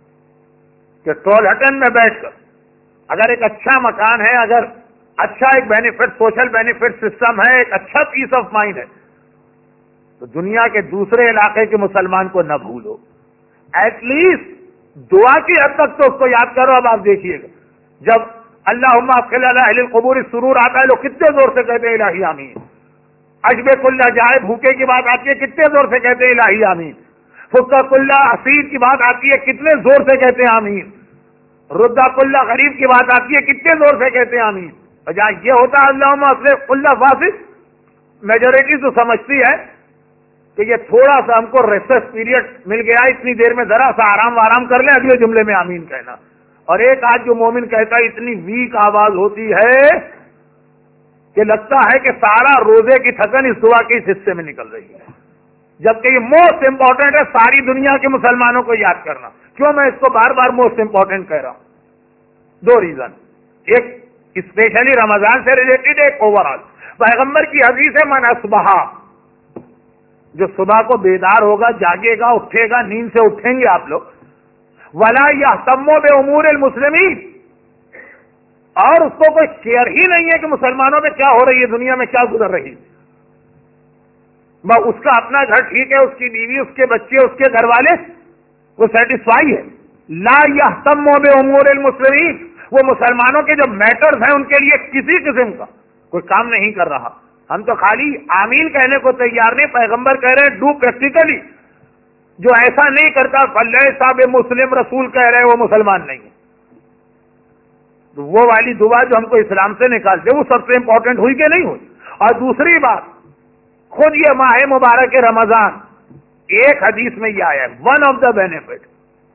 کہ ٹول ہٹن میں بیٹھ کر اگر ایک اچھا مکان ہے، اگر اچھا ایک بینیفٹ، سوشل بینیفٹ سسٹم ہے، ایک اچھا پیس آف مائنڈ ہے، تو دنیا کے دوسرے علاقے کے مسلمان کو نہ بھولو، ایٹ لیسٹ دعا کی حد تک تو اس کو یاد کرو۔ اب آپ دیکھیے گا جب اللہم اغفر علی اہل القبور السرور آتا ہے، لوگ کتنے زور سے کہتے ہیں الہی آمین۔ عجب کل جائے بھوکے کی بات آتی ہے، کتنے زور سے کہتے ہیں الہی آمین۔ فکا کلّا اسیر کی بات آتی ہے، کتنے زور سے کہتے ہیں آمین۔ ردا کلّا غریب کی بات آتی ہے، کتنے زور سے کہتے ہیں آمین۔ اور جہاں یہ ہوتا ہے اللہم اصلح کل فاسد، میجورٹی تو سمجھتی ہے کہ یہ تھوڑا سا ہم کو ریسس پیریڈ مل گیا، اتنی دیر میں ذرا سا آرام کر لیں، اگلے جملے میں آمین کہنا۔ اور ایک آج جو مومن کہتا ہے اتنی ویک آواز ہوتی ہے کہ لگتا ہے کہ سارا روزے کی تھکن اس دعا کے اس حصے میں نکل رہی ہے، جبکہ یہ موسٹ امپورٹنٹ ہے ساری دنیا کے مسلمانوں کو یاد کرنا۔ کیوں میں اس کو بار بار موسٹ امپورٹنٹ کہہ رہا ہوں؟ دو ریزن، ایک اسپیشلی رمضان سے ریلیٹڈ، ایک اوور آل۔ پیغمبر کی حدیث ہے من اصبح، جو صبح کو بیدار ہوگا، جاگے گا، اٹھے گا، نیند سے اٹھیں گے آپ لوگ، ولا یہتم بامور المسلمین، اور اس کو کوئی کیئر ہی نہیں ہے کہ مسلمانوں میں کیا ہو رہی ہے، دنیا میں کیا گزر رہی ہے، اس کا اپنا گھر ٹھیک ہے، اس کی بیوی، اس کے بچے، اس کے گھر والے، وہ سیٹسفائی ہے۔ لا یہتم بامور المسلمین، وہ مسلمانوں کے جو میٹرز ہیں ان کے لیے کسی قسم کا کوئی کام نہیں کر رہا۔ ہم تو خالی آمین کہنے کو تیار نہیں، پیغمبر کہہ رہے ہیں ڈو پریکٹیکلی، جو ایسا نہیں کرتا فلیسا بمسلم، رسول کہہ رہے ہیں وہ مسلمان نہیں ہے۔ تو وہ والی دعا جو ہم کو اسلام سے نکالتے وہ سب سے امپورٹنٹ ہوئی کہ نہیں ہوئی؟ اور دوسری بات، خود یہ ماہ مبارک رمضان، ایک حدیث میں یہ آیا ہے ون آف دا بینیفٹ،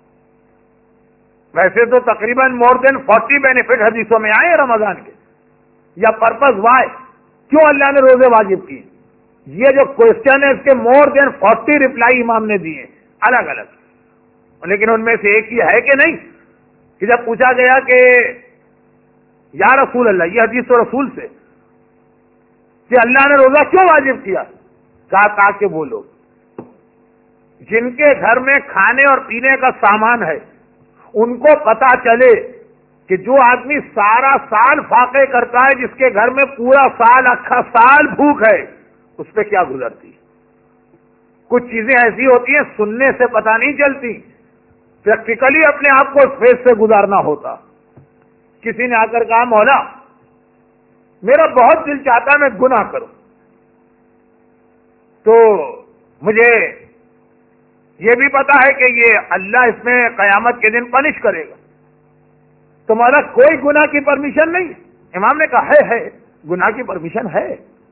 ویسے تو تقریباً مور دین 40 بینیفٹ حدیثوں میں آئے رمضان کے، یا پرپز وائی، کیوں اللہ نے روزے واجب کیے، یہ جو کوشچن ہے اس کے مور دین 40 ریپلائی امام نے دیے الگ الگ، لیکن ان میں سے ایک ہی ہے کہ نہیں کہ جب پوچھا گیا کہ یا رسول اللہ، یہ حدیث تو رسول سے، کہ اللہ نے روزہ کیوں واجب کیا، کہا تاکہ وہ لوگ جن کے گھر میں کھانے اور پینے کا سامان ہے ان کو پتا چلے کہ جو آدمی سارا سال فاقے کرتا ہے، جس کے گھر میں پورا سال اکھا سال بھوک ہے، اس پہ کیا گزرتی۔ کچھ چیزیں ایسی ہوتی ہیں سننے سے پتہ نہیں چلتی، پریکٹیکلی اپنے آپ کو اس فیز سے گزارنا ہوتا۔ کسی نے آ کر کہا مولا میرا بہت دل چاہتا ہے میں گناہ کروں، تو مجھے یہ بھی پتا ہے کہ یہ اللہ اس میں قیامت کے دن پنش کرے گا، تو مولا کوئی گناہ کی پرمیشن نہیں؟ امام نے کہا ہے گناہ کی پرمیشن ہے۔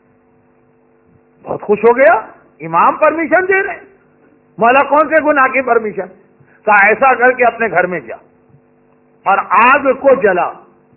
بہت خوش ہو گیا، امام پرمیشن دے رہے ہیں، مولا کون سے گناہ کی پرمیشن؟ کہا ایسا کر کے اپنے گھر میں جا اور آگ کو جلا،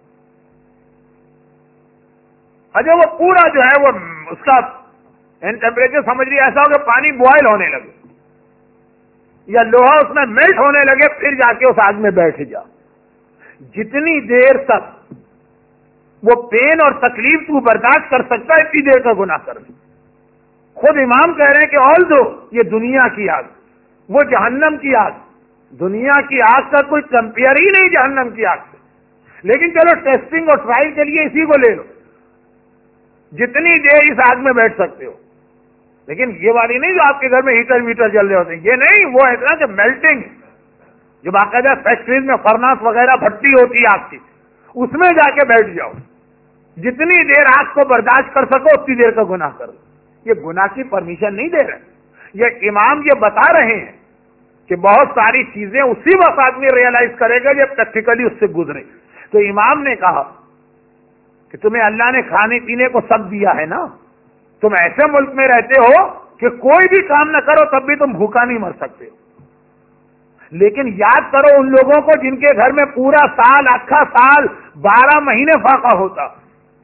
اچھا وہ پورا جو ہے وہ اس کا ٹیمپریچر سمجھ لیا ایسا ہو کہ پانی بوائل ہونے لگے یا لوہا اس میں میلٹ ہونے لگے، پھر جا کے اس آگ میں بیٹھ جا۔ جتنی دیر تک وہ پین اور تکلیف تو برداشت کر سکتا ہے اتنی دیر کا گناہ کر۔ خود امام کہہ رہے ہیں کہ آل دو یہ دنیا کی آگ، وہ جہنم کی آگ، دنیا کی آگ کا کوئی کمپیئر ہی نہیں جہنم کی آگ سے، لیکن چلو ٹیسٹنگ اور ٹرائل کے لیے اسی کو لے لو، جتنی دیر اس آگ میں بیٹھ سکتے ہو، لیکن یہ والی نہیں جو آپ کے گھر میں ہیٹر ویٹر چل رہے ہوتے ہیں، یہ نہیں، وہ اتنا کہ میلٹنگ، جو باقاعدہ فیکٹریز میں فرناس وغیرہ بھٹی ہوتی ہے آگ کی، اس میں جا کے بیٹھ جاؤ، جتنی دیر آگ کو برداشت کر سکو اتنی دیر کا گناہ کرو۔ یہ گناہ کی پرمیشن نہیں دے رہے، یہ امام یہ بتا رہے ہیں کہ بہت ساری چیزیں اسی وقت آدمی ریئلائز کرے گا جب پریکٹیکلی اس سے گزرے۔ تو امام نے کہا کہ تمہیں اللہ نے کھانے پینے کو سب دیا ہے نا، تم ایسے ملک میں رہتے ہو کہ کوئی بھی کام نہ کرو تب بھی تم بھوکا نہیں مر سکتے ہو، لیکن یاد کرو ان لوگوں کو جن کے گھر میں پورا سال اکھا سال 12 مہینے فاقہ ہوتا،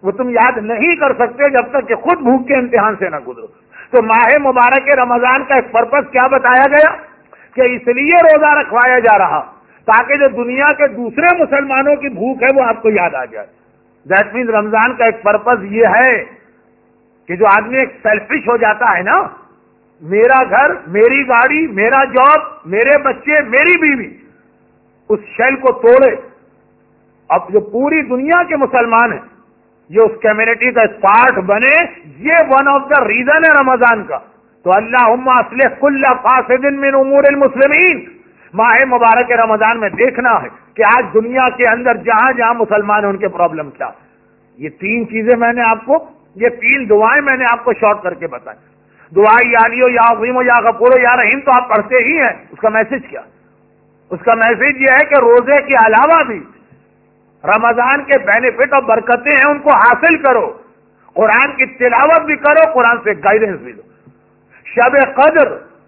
وہ تم یاد نہیں کر سکتے جب تک کہ خود بھوک کے امتحان سے نہ گزرو. تو ماہ مبارک رمضان کا ایک پرپس کیا بتایا گیا کہ اس لیے روزہ رکھوایا جا رہا تاکہ جو دنیا کے دوسرے مسلمانوں کی بھوک ہے وہ آپ کو یاد آ جائے. دیٹ مینز رمضان کا ایک پرپس یہ ہے کہ جو آدمی ایک سیلفش ہو جاتا ہے نا، میرا گھر، میری گاڑی، میرا جاب، میرے بچے، میری بیوی، اس شیل کو توڑے. اب جو پوری دنیا کے مسلمان ہیں یہ اس کمیونٹی کا ایک پارٹ بنے، یہ ون آف دا ریزن ہے رمضان کا. تو اللہم اصلح کل فاسد من امور المسلمین. ماہ مبارک رمضان میں دیکھنا ہے کہ آج دنیا کے اندر جہاں جہاں مسلمان ہیں ان کے پرابلم کیا. یہ تین چیزیں میں نے آپ کو، یہ تین دعائیں میں نے آپ کو شارٹ کر کے بتائی. دعائیں یا علی یا عظیم یا غفور یا رحیم تو آپ پڑھتے ہی ہیں. اس کا میسج کیا؟ اس کا میسج یہ ہے کہ روزے کے علاوہ بھی رمضان کے بینیفٹ اور برکتیں ہیں، ان کو حاصل کرو. قرآن کی تلاوت بھی کرو، قرآن سے گائیڈنس بھی دو. شب قدر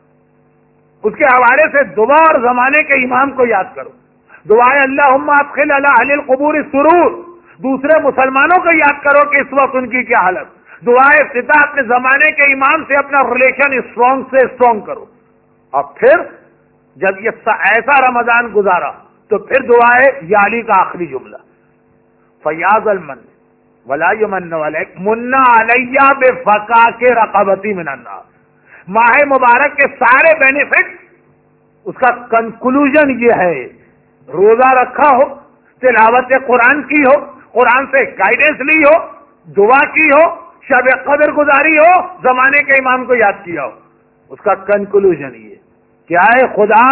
اس کے حوالے سے دعا اور زمانے کے امام کو یاد کرو. دعائیں اللہم ادخل علی اہل القبور السرور. دوسرے مسلمانوں کو یاد کرو کہ اس وقت ان کی کیا حالت. دعائیں افتتاح اپنے زمانے کے امام سے اپنا ریلیشن اسٹرانگ سے اسٹرانگ کرو. اور پھر جب یہ ایسا رمضان گزارا تو پھر دعائیں یا علی کا آخری جملہ، فیاض المن ولا یمن علیک منا علیہ بفکاک رقبتی من النار. ماہ مبارک کے سارے بینیفٹ اس کا کنکلوژن یہ ہے، روزہ رکھا ہو، تلاوت قرآن کی ہو، قرآن سے گائیڈنس لی ہو، دعا کی ہو، شب قدر گزاری ہو، زمانے کے امام کو یاد کیا ہو. اس کا کنکلوژن یہ کیا ہے؟ خدا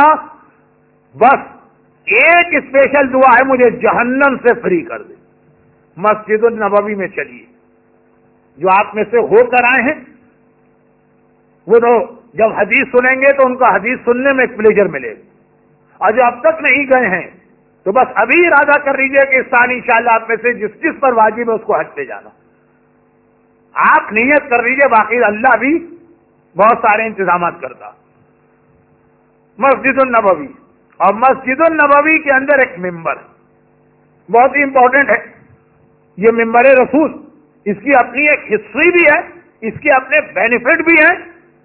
بس ایک اسپیشل دعا ہے، مجھے جہنم سے فری کر دے. مسجد النبوی میں چلیے، جو آپ میں سے ہو کر آئے ہیں وہ تو جب حدیث سنیں گے تو ان کو حدیث سننے میں ایک پلیجر ملے گا، اور جو اب تک نہیں گئے ہیں تو بس ابھی ارادہ کر لیجئے کہ اس سال انشاءاللہ آپ میں سے جس جس پر واجب ہے اس کو حج پہ جانا. آپ نیت کر لیجئے، باقی اللہ بھی بہت سارے انتظامات کرتا. مسجد النبوی، اور مسجد النبوی کے اندر ایک ممبر بہت ہی امپورٹنٹ ہے. یہ ممبر رسول، اس کی اپنی ایک ہسٹری بھی ہے، اس کے اپنے بینیفٹ بھی ہیں،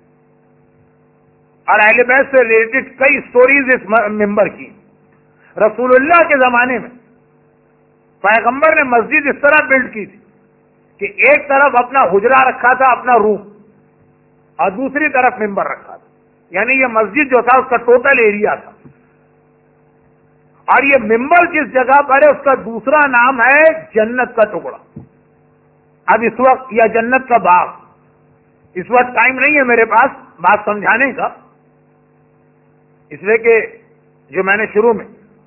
اور اہل بیت سے ریلیٹڈ کئی سٹوریز اس ممبر کی. رسول اللہ کے زمانے میں پیغمبر نے مسجد اس طرح بلڈ کی تھی کہ ایک طرف اپنا حجرہ رکھا تھا، اپنا روم، اور دوسری طرف ممبر رکھا تھا. یعنی یہ مسجد جو تھا اس کا ٹوٹل ایریا تھا. اور یہ ممبر جس جگہ پر ہے اس کا دوسرا نام ہے جنت کا ٹکڑا. اب اس وقت یا جنت کا باغ، اس وقت ٹائم نہیں ہے میرے پاس بات سمجھانے کا، اس لیے کہ جو میں نے شروع میں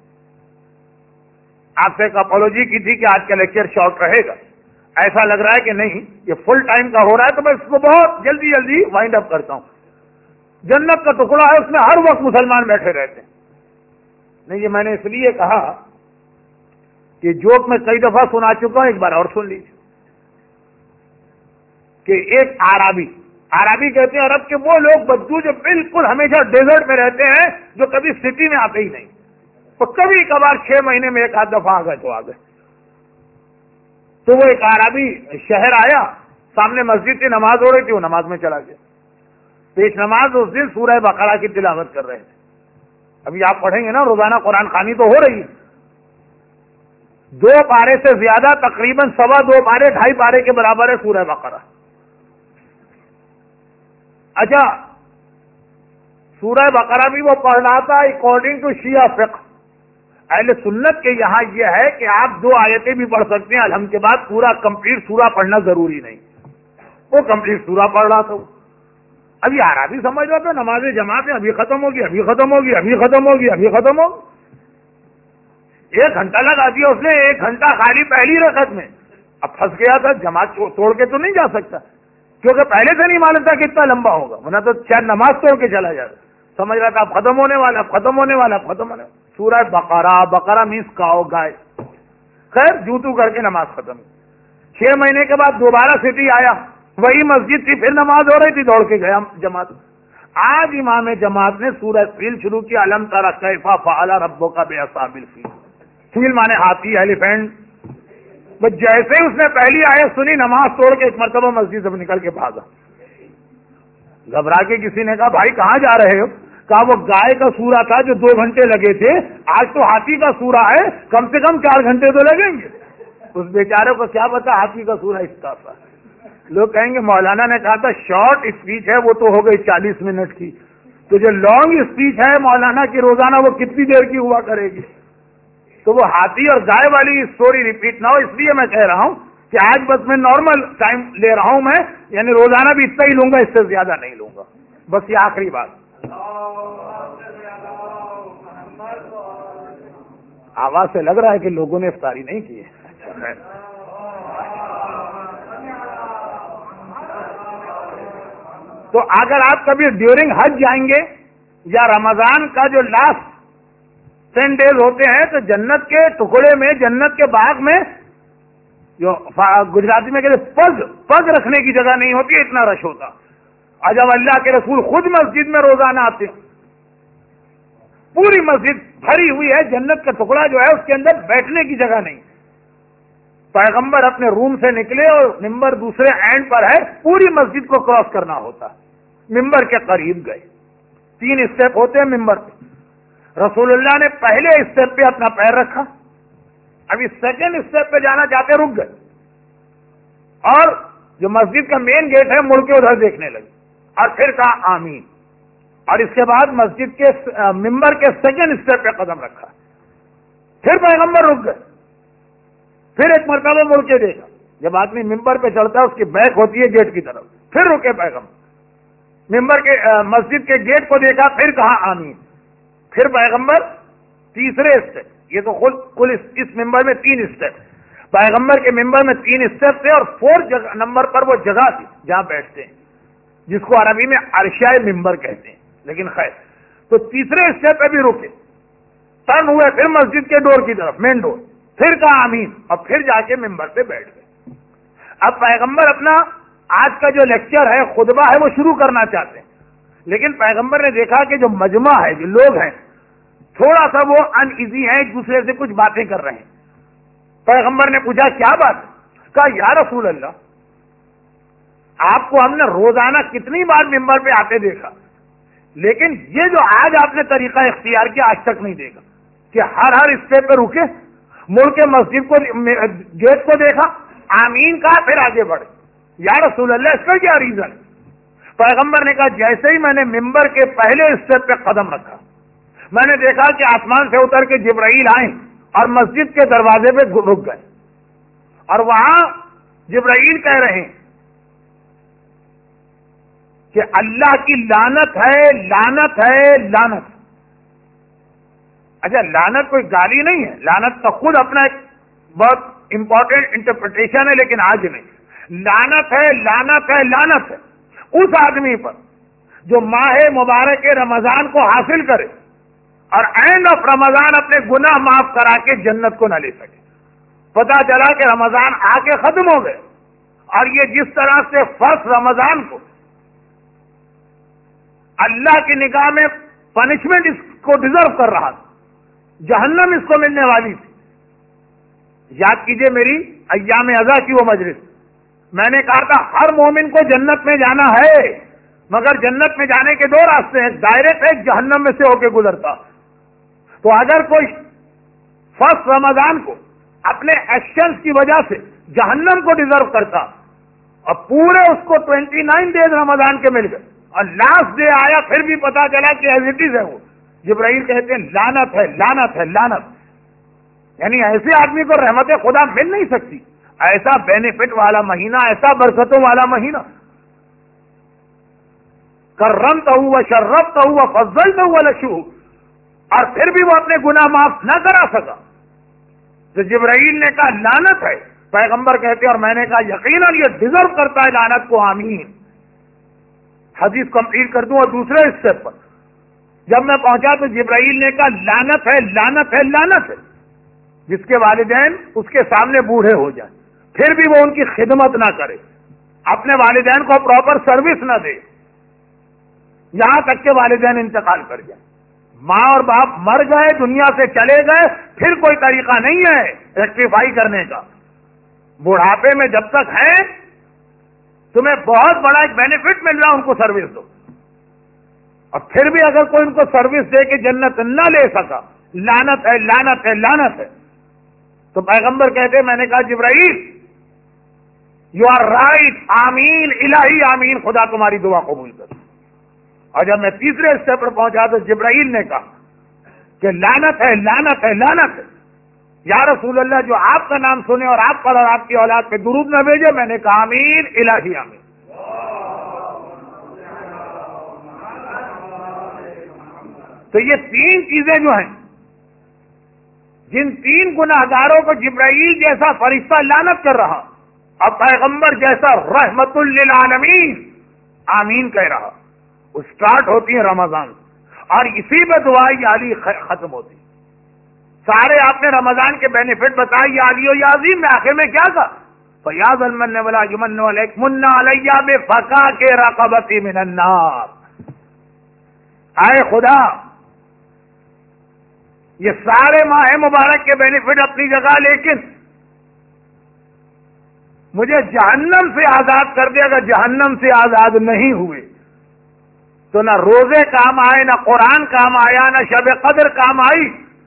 آپ سے ایک اپولوجی کی تھی کہ آج کا لیکچر شارٹ رہے گا، ایسا لگ رہا ہے کہ نہیں یہ فل ٹائم کا ہو رہا ہے، تو میں اس کو بہت جلدی جلدی وائنڈ اپ کرتا ہوں. جنت کا ٹکڑا ہے، اس میں ہر وقت مسلمان بیٹھے رہتے ہیں. نہیں، یہ میں نے اس لیے کہا کہ جوک میں کئی دفعہ سنا چکا ہوں، ایک بار اور سن لیجیے. کہ ایک عربی کہتے ہیں عرب کے وہ لوگ بدو جو بالکل ہمیشہ ڈیزرٹ میں رہتے ہیں، جو کبھی سٹی میں آتے ہی نہیں، تو کبھی کبھار 6 مہینے میں ایک آدھ دفعہ آ گئے تو آ گئے. تو وہ ایک عربی شہر آیا، سامنے مسجد کی نماز ہو رہی تھی، وہ نماز میں چلا گیا. پیش نماز اس دن سورہ بقرہ کی تلاوت کر رہے تھے. ابھی آپ پڑھیں گے نا، روزانہ قرآن خوانی تو ہو رہی ہے. 2 پارے سے زیادہ، تقریباً 2.25 پارے، 2.5 پارے کے برابر ہے سورہ بقرہ. اچھا، سورہ بقرہ بھی وہ پڑھ رہا تھا اکارڈنگ ٹو شیعہ فقہ. اہل سنت کے یہاں یہ ہے کہ آپ 2 آیتیں بھی پڑھ سکتے ہیں، الحمد کے بعد پورا کمپلیٹ سورہ پڑھنا ضروری نہیں. وہ کمپلیٹ سورہ پڑھ رہا تھا. ابھی عربی سمجھ رہا تھا، نماز جماعت میں ابھی ختم ہوگی، ابھی ختم ہوگی، ابھی ختم ہوگی، ابھی ختم ہوگی. 1 گھنٹہ لگا دیا اس نے، 1 گھنٹہ خالی پہلی رکعت میں. اب پھنس گیا تھا، جماعت توڑ کے تو نہیں جا سکتا، کیونکہ پہلے سے نہیں معلوم تھا کتنا لمبا ہوگا، ورنہ تو شاید نماز توڑ کے چلا جاتا. سمجھ رہا تھا اب ختم ہونے والا، اب ختم ہونے والا، اب ختم ہونے والا. سورہ بقرہ مینس کاؤ، گائے. خیر جوتو کر کے نماز ختم. 6 مہینے کے بعد دوبارہ سٹی آیا، وہی مسجد تھی، پھر نماز ہو رہی تھی، دوڑ کے گیا جماعت. آج امام جماعت نے سورہ فیل شروع کیا، الم تر کیف فعل ربک باصحاب الفیل. فیل مانے ہاتھی، ایلیفینٹ. بس جیسے ہی اس نے پہلی آیت سنی نماز توڑ کے ایک مرتبہ مسجد سے نکل کے بھاگا. گھبرا کے کسی نے کہا بھائی کہاں جا رہے ہو؟ کہا وہ گائے کا سورہ تھا جو 2 گھنٹے لگے تھے, آج تو ہاتھی کا سورہ ہے, کم سے کم 4 گھنٹے تو لگیں گے. اس بیچارے کو کیا پتا ہاتھی کا سورہ اس کا تھا. لوگ کہیں گے مولانا نے کہا تھا شارٹ اسپیچ ہے وہ تو ہو گئی 40 منٹ کی, تو جو لانگ اسپیچ ہے مولانا کی روزانہ وہ کتنی دیر کی ہوا کرے گی؟ تو وہ ہاتھی اور گائے والی اسٹوری ریپیٹ نہ ہو, اس لیے میں کہہ رہا ہوں کہ آج بس میں نارمل ٹائم لے رہا ہوں, میں یعنی روزانہ بھی اتنا ہی لوں گا, اس سے زیادہ نہیں لوں گا. بس یہ آخری بات. آواز سے لگ رہا ہے کہ لوگوں نے افطاری نہیں کی ہے. تو اگر آپ کبھی ڈیورنگ حج جائیں گے یا رمضان کا جو لاسٹ 10 days ہوتے ہیں تو جنت کے ٹکڑے میں, جنت کے باغ میں, جو گجراتی میں کہتے پگ رکھنے کی جگہ نہیں ہوتی, اتنا رش ہوتا. اور جب اللہ کے رسول خود مسجد میں روزانہ آتے ہیں, پوری مسجد بھری ہوئی ہے, جنت کا ٹکڑا جو ہے اس کے اندر بیٹھنے کی جگہ نہیں. پیغمبر اپنے روم سے نکلے اور ممبر دوسرے اینڈ پر ہے, پوری مسجد کو کراس کرنا ہوتا. ممبر کے قریب گئے, 3 اسٹیپ ہوتے ہیں ممبر پہ. رسول اللہ نے پہلے اسٹیپ پہ اپنا پیر رکھا, ابھی سیکنڈ اسٹیپ پہ جانا چاہتے رک گئے, اور جو مسجد کا مین گیٹ ہے مڑ کے ادھر دیکھنے لگے, اور پھر کہا آمین, اور اس کے بعد مسجد کے ممبر کے سیکنڈ اسٹیپ پہ قدم رکھا. پھر پیغمبر رک گئے, پھر ایک مرتبہ مڑ کے دیکھا. جب آدمی ممبر پہ چڑھتا ہے اس کی بیک ہوتی ہے گیٹ کی طرف, پھر رکے پیغمبر, ممبر کے مسجد کے گیٹ کو دیکھا, پھر کہا آمین. پھر پیغمبر تیسرے اسٹیپ, یہ تو کل اس ممبر میں 3 اسٹیپ, پیغمبر کے ممبر میں 3 اسٹیپ تھے, اور 4 نمبر پر وہ جگہ تھی جہاں بیٹھتے ہیں, جس کو عربی میں عرشائے ممبر کہتے ہیں. لیکن خیر, تو تیسرے اسٹیپ پہ بھی رکے, ٹرن ہوئے پھر مسجد کے ڈور کی طرف, مین ڈور, پھر کہا آمین, اور پھر جا کے ممبر پہ بیٹھ گئے. اب پیغمبر اپنا آج کا جو لیکچر ہے, خطبہ ہے, وہ شروع کرنا چاہتے ہیں, لیکن پیغمبر نے دیکھا کہ جو مجمع ہے, جو لوگ ہیں, تھوڑا سا وہ ان ایزی ہیں, ایک دوسرے سے کچھ باتیں کر رہے ہیں. پیغمبر نے پوچھا کیا بات؟ کہا یا رسول اللہ, آپ کو ہم نے روزانہ کتنی بار ممبر پہ آتے دیکھا, لیکن یہ جو آج آپ نے طریقہ اختیار کیا آج تک نہیں دیکھا, کہ ہر اسٹیپ پہ رکے, مڑ کے مسجد کو گیٹ کو دیکھا, آمین کہا, پھر آگے بڑھے. یا رسول اللہ اس کا کیا ریزن؟ پیغمبر نے کہا جیسے ہی میں نے ممبر کے پہلے اسٹیپ پہ قدم رکھا, میں نے دیکھا کہ آسمان سے اتر کے جبرائیل آئے اور مسجد کے دروازے پہ رک گئے, اور وہاں جبرائیل کہہ رہے ہیں کہ اللہ کی لعنت ہے, لعنت ہے, لعنت. اچھا, لعنت کوئی گالی نہیں ہے, لعنت کا خود اپنا ایک بہت امپورٹنٹ انٹرپریٹیشن ہے, لیکن آج نہیں. لعنت ہے, لعنت ہے, لعنت ہے اس آدمی پر جو ماہ مبارک رمضان کو حاصل کرے اور اینڈ آف رمضان اپنے گناہ معاف کرا کے جنت کو نہ لے سکے. پتا چلا کہ رمضان آ کے ختم ہو گئے, اور یہ جس طرح سے فرسٹ رمضان کو اللہ کی نگاہ میں پنشمنٹ اس کو ڈیزرو کر رہا تھا, جہنم اس کو ملنے والی تھی. یاد کیجئے میری ایام ازا کی وہ مجلس, میں نے کہا تھا ہر مومن کو جنت میں جانا ہے, مگر جنت میں جانے کے 2 راستے ہیں, ڈائریکٹ ہے, جہنم میں سے ہو کے گزرتا. تو اگر کوئی فرسٹ رمضان کو اپنے ایکشنز کی وجہ سے جہنم کو ڈیزرو کرتا, اور پورے اس کو 29 days رمضان کے مل گئے, اور لاسٹ ڈے آیا پھر بھی پتا چلا کہ ایز اٹ از ہے, وہ جبرائیل کہتے ہیں لعنت ہے, لعنت ہے, لعنت. یعنی ایسے آدمی کو رحمت خدا مل نہیں سکتی. ایسا بینیفٹ والا مہینہ, ایسا برکتوں والا مہینہ, کرمتہ و شرفتہ و فضلتہ ولشو, اور پھر بھی وہ اپنے گناہ معاف نہ کرا سکا. تو جبرائیل نے کہا لعنت ہے, پیغمبر کہتے ہیں اور میں نے کہا یقیناً یہ ڈیزرو کرتا ہے لعنت کو, آمین. حدیث کمپلیٹ کر دوں. اور دوسرے اسٹیپ پر جب میں پہنچا تو جبرائیل نے کہا لعنت ہے, لعنت ہے, لعنت ہے جس کے والدین اس کے سامنے بوڑھے ہو جائیں, پھر بھی وہ ان کی خدمت نہ کرے, اپنے والدین کو پراپر سروس نہ دے, یہاں تک کہ والدین انتقال کر جائیں. ماں اور باپ مر گئے, دنیا سے چلے گئے, پھر کوئی طریقہ نہیں ہے ریکٹیفائی کرنے کا. بڑھاپے میں جب تک ہیں تمہیں بہت بڑا ایک بینیفٹ مل رہا، ان کو سروس دو، اور پھر بھی اگر کوئی ان کو سروس دے کے جنت نہ لے سکا، لعنت ہے لعنت ہے لعنت ہے۔ تو پیغمبر کہتے، میں نے کہا جبرائیل یو آر رائٹ، آمین الہی آمین، خدا تمہاری دعا قبول کر۔ اور جب میں تیسرے اسٹیپ پر پہنچا تو جبرائیل نے کہا کہ لعنت ہے لعنت ہے لعنت ہے، یا رسول اللہ جو آپ کا نام سنے اور آپ پر اور آپ کی اولاد پہ درود نہ بھیجے۔ میں نے کہا آمین الہی آمین۔ تو یہ تین چیزیں جو ہیں، جن تین گناہگاروں کو جبرائیل جیسا فرشتہ لعنت کر رہا اور پیغمبر جیسا رحمت للعالمین آمین کہہ رہا، وہ سٹارٹ ہوتی ہے رمضان، اور اسی میں دعائی علی ختم ہوتی۔ سارے آپ نے رمضان کے بینیفٹ بتائے، یا علی و یا عظیم، میں آخر میں کیا کہا؟ فیاض المن ولا یمن علیک من علیہ بفکاک رقبتی من النار۔ اے خدا، یہ سارے ماہ مبارک کے بینیفٹ اپنی جگہ، لیکن مجھے جہنم سے آزاد کر دے۔ اگر جہنم سے آزاد نہیں ہوئے تو نہ روزے کام آئے، نہ قرآن کام آیا، نہ شب قدر کام آئی،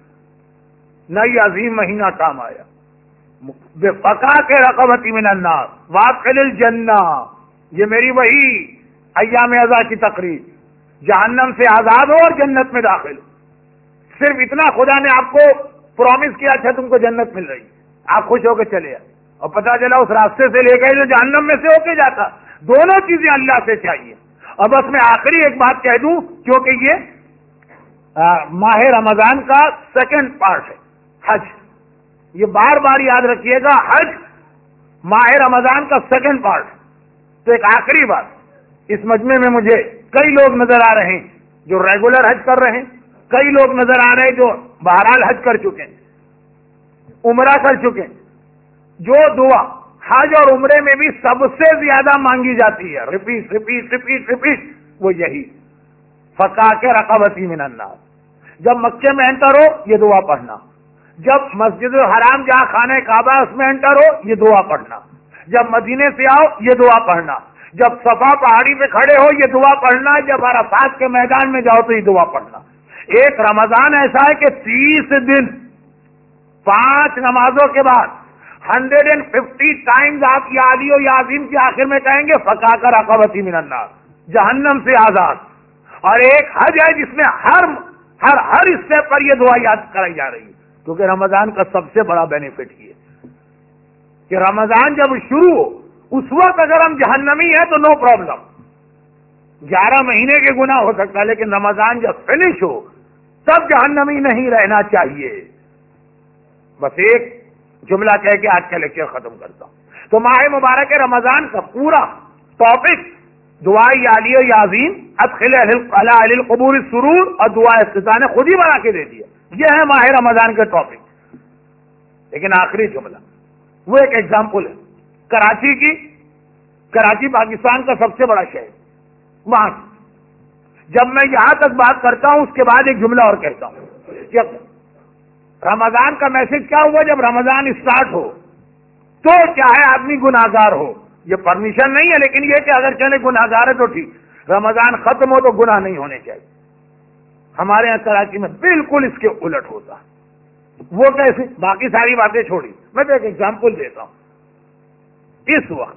نہ یہ عظیم مہینہ کام آیا۔ بفکاک رقبتی من النار وادخل الجنہ، یہ میری وہی ایام عزا کی تقریر، جہنم سے آزاد ہو اور جنت میں داخل ہو۔ صرف اتنا خدا نے آپ کو پرومس کیا، اچھا تم کو جنت مل رہی، آپ خوش ہو کے چلے آئے، اور پتا چلا اس راستے سے لے گئے جو جہنم میں سے ہو کے جاتا۔ دونوں چیزیں اللہ سے چاہیے۔ اور بس میں آخری ایک بات کہہ دوں، کیونکہ یہ ماہ رمضان کا سیکنڈ پارٹ ہے، حج۔ یہ بار بار یاد رکھیے گا، حج ماہ رمضان کا سیکنڈ پارٹ۔ تو ایک آخری بات، اس مجمع میں مجھے کئی لوگ نظر آ رہے ہیں جو ریگولر حج کر رہے ہیں، کئی لوگ نظر آ رہے ہیں جو بہرحال حج کر چکے ہیں، عمرہ کر چکے ہیں۔ جو دعا حج اور عمرے میں بھی سب سے زیادہ مانگی جاتی ہے، ریپیٹ ریپیٹ ریپیٹ ریپیٹ، وہ یہی فکاک رقبتی من النار۔ جب مکے میں انٹر ہو یہ دعا پڑھنا، جب مسجد الحرام جہاں خانہ کعبہ اس میں انٹر ہو یہ دعا پڑھنا، جب مدینے سے آؤ یہ دعا پڑھنا، جب صفا پہاڑی پہ کھڑے ہو یہ دعا پڑھنا، جب عرفات کے میدان میں جاؤ تو یہ دعا پڑھنا۔ ایک رمضان ایسا ہے کہ 30 دن 5 نمازوں کے بعد 150 ٹائمز آپ یا علی و یا عظیم کے آخر میں کہیں گے فکاک رقبتی من النار، جہنم سے آزاد۔ اور ایک حج ہے جس میں ہر اسٹیپ پر یہ دعا یاد کرائی جا رہی ہے، کیونکہ رمضان کا سب سے بڑا بینیفٹ یہ ہے کہ رمضان جب شروع ہو اس وقت اگر ہم جہنمی ہیں تو نو پرابلم، 11 مہینے کے گناہ ہو سکتا ہے، لیکن رمضان جب فنش ہو تب جہنمی نہیں رہنا چاہیے۔ بس ایک جملہ کہہ کے آج کا لیکچر ختم کرتا ہوں۔ تو ماہ مبارک رمضان کا پورا ٹاپک دعائے عالیہ یا عظیم، ادخل علی اہل القبور السرور، اور دعا استفتاح نے خود ہی بنا کے دے دیا۔ یہ ہے ماہ رمضان کے ٹاپک۔ لیکن آخری جملہ وہ ایک ایگزامپل ہے کراچی کی۔ کراچی پاکستان کا سب سے بڑا شہر، وہاں جب میں یہاں تک بات کرتا ہوں اس کے بعد ایک جملہ اور کہتا ہوں کہ رمضان کا میسج کیا ہوا؟ جب رمضان اسٹارٹ ہو تو چاہے آدمی گناہگار ہو، یہ پرمیشن نہیں ہے، لیکن یہ کہ اگر چلے گناہگار ہے تو ٹھیک، رمضان ختم ہو تو گناہ نہیں ہونے چاہیے۔ ہمارے یہاں کراچی میں بالکل اس کے الٹ ہوتا ہے۔ وہ کیسے؟ باقی ساری باتیں چھوڑی، میں تو ایک ایگزامپل دیتا ہوں۔ اس وقت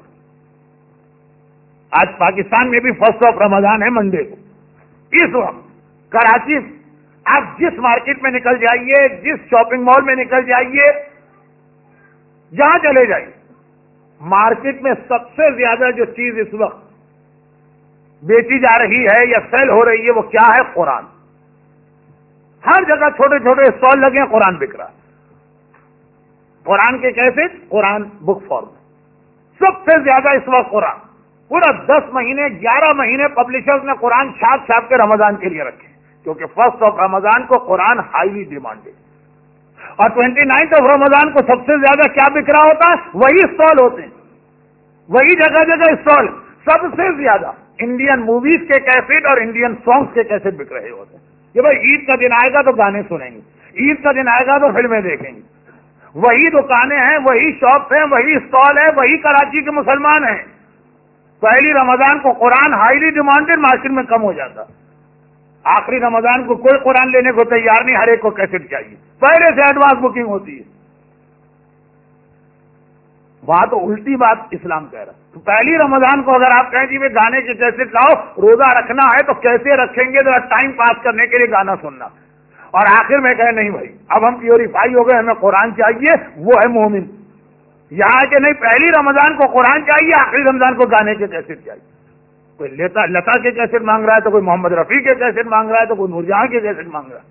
آج پاکستان میں بھی فرسٹ آف رمضان ہے منڈے کو، اس وقت کراچی آپ جس مارکیٹ میں نکل جائیے، جس شاپنگ مال میں نکل جائیے، جہاں چلے جائیے، مارکیٹ میں سب سے زیادہ جو چیز اس وقت بیچی جا رہی ہے یا سیل ہو رہی ہے وہ کیا ہے؟ قرآن۔ ہر جگہ چھوٹے چھوٹے اسٹال لگے ہیں، قرآن بک رہا ہے۔ قرآن کے کیسے؟ قرآن بک فارم سب سے زیادہ اس وقت قرآن۔ پورا 10 مہینے 11 مہینے پبلشرز نے قرآن چھاپ چھاپ کے رمضان کے لیے رکھے، کیونکہ فرسٹ آف رمضان کو قرآن ہائیلی ڈیمانڈیڈ، اور 29 آف رمضان کو سب سے زیادہ کیا بک رہا ہوتا ہے؟ وہی اسٹال ہوتے ہیں، وہی جگہ جگہ اسٹال۔ سب سے زیادہ انڈین موویز کے کیسٹ اور انڈین سانگز کے کیسٹ بک رہے ہوتے ہیں کہ بھائی عید کا دن آئے گا تو گانے سنیں گے، عید کا دن آئے گا تو فلمیں دیکھیں گے۔ وہی دکانیں ہیں، وہی شاپ ہیں، وہی اسٹال ہے، وہی کراچی کے مسلمان ہیں. پہلی رمضان کو قرآن ہائیلی ڈیمانڈڈ، مارکیٹ میں کم ہو جاتا. آخری رمضان کو کوئی قرآن لینے کو تیار نہیں، ہر ایک کو کیسٹ چاہیے، پہلے سے ایڈوانس بکنگ ہوتی ہے. وہاں تو الٹی بات اسلام کہہ رہا ہے. تو پہلی رمضان کو اگر آپ کہیں جی میں گانے کی کیسٹ لاؤ، روزہ رکھنا ہے تو کیسے رکھیں گے؟ ذرا ٹائم پاس کرنے کے لیے گانا سننا. اور آخر میں کہے نہیں بھائی اب ہم پیوریفائی ہو گئے، ہمیں قرآن چاہیے، وہ ہے مومن. یہاں کہ نہیں، پہلی رمضان کو قرآن چاہیے، آخری رمضان کو گانے کے کیسٹ چاہیے. کوئی لتا کے کیسٹ مانگ رہا ہے تو کوئی محمد رفیع کے کیسٹ مانگ رہا ہے تو کوئی نورجہاں کے کیسٹ مانگ رہا ہے.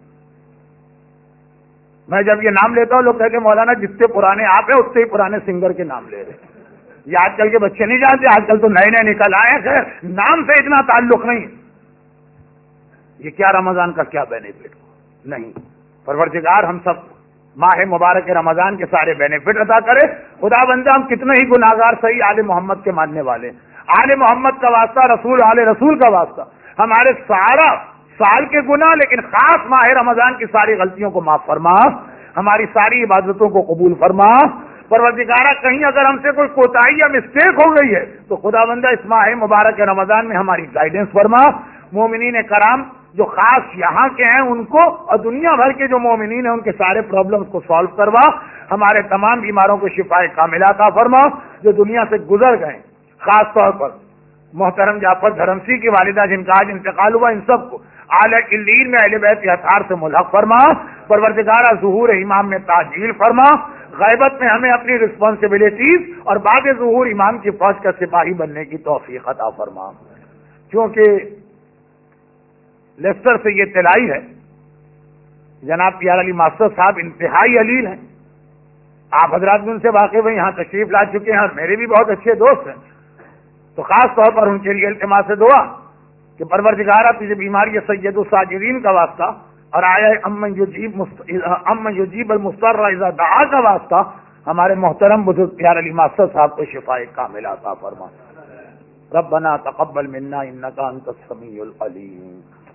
میں جب یہ نام لیتا ہوں لوگ کہتے ہیں مولانا جتنے پرانے آپ ہیں اتنے ہی پرانے سنگر کے نام لے رہے ہیں. یہ آج کل کے بچے نہیں جانتے، آج کل تو نئے نئے نکل آئے ہیں. خیر نام سے اتنا تعلق نہیں. یہ کیا رمضان کا کیا بینیفٹ نہیں. پروردگار ہم سب ماہ مبارک رمضان کے سارے بینیفٹ عطا کرے. خدا بندہ ہم کتنے ہی گناہگار صحیح آل محمد کے ماننے والے، آل محمد کا واسطہ، رسول آل رسول کا واسطہ، ہمارے سارا سال کے گناہ لیکن خاص ماہ رمضان کی ساری غلطیوں کو معاف فرما، ہماری ساری عبادتوں کو قبول فرما. پروردگارہ کہیں اگر ہم سے کوئی کوتاہی یا مسٹیک ہو گئی ہے تو خدا بندہ اس ماہ مبارک رمضان میں ہماری گائیڈنس فرما. مومنین کرام جو خاص یہاں کے ہیں ان کو اور دنیا بھر کے جو مومنین ہیں ان کے سارے پرابلمز کو سالو کروا. ہمارے تمام بیماروں کو شفائے کاملہ عطا فرما. جو دنیا سے گزر گئے خاص طور پر محترم جعفر دھرمسی کی والدہ جن کا آج انتقال ہوا، ان سب کو اعلی علیین میں اہل بیت اطہار سے ملحق فرما. پروردگارہ ظہور امام میں تعجیل فرما. غیبت میں ہمیں اپنی رسپانسبلٹیز اور بعد ظہور امام کی فوج کا سپاہی بننے کی توفیق عطا فرما. کیونکہ لیسٹر سے یہ اطلاعی ہے جناب پیار علی ماسٹر صاحب انتہائی علیل ہیں. آپ حضرات بھی ان سے واقف ہیں، یہاں تشریف لا چکے ہیں، میرے بھی بہت اچھے دوست ہیں. تو خاص طور پر ان کے لیے التماس دعا کہ پروردگارہ تجھے بیماری سید الساجدین کا واسطہ اور آیا امن یجیب المضطر اذا دعا کا واسطہ ہمارے محترم بزرگ پیار علی ماسٹر صاحب کو شفاء کاملہ عطا فرما. ربنا تقبل منا انک انت السمیع العلیم.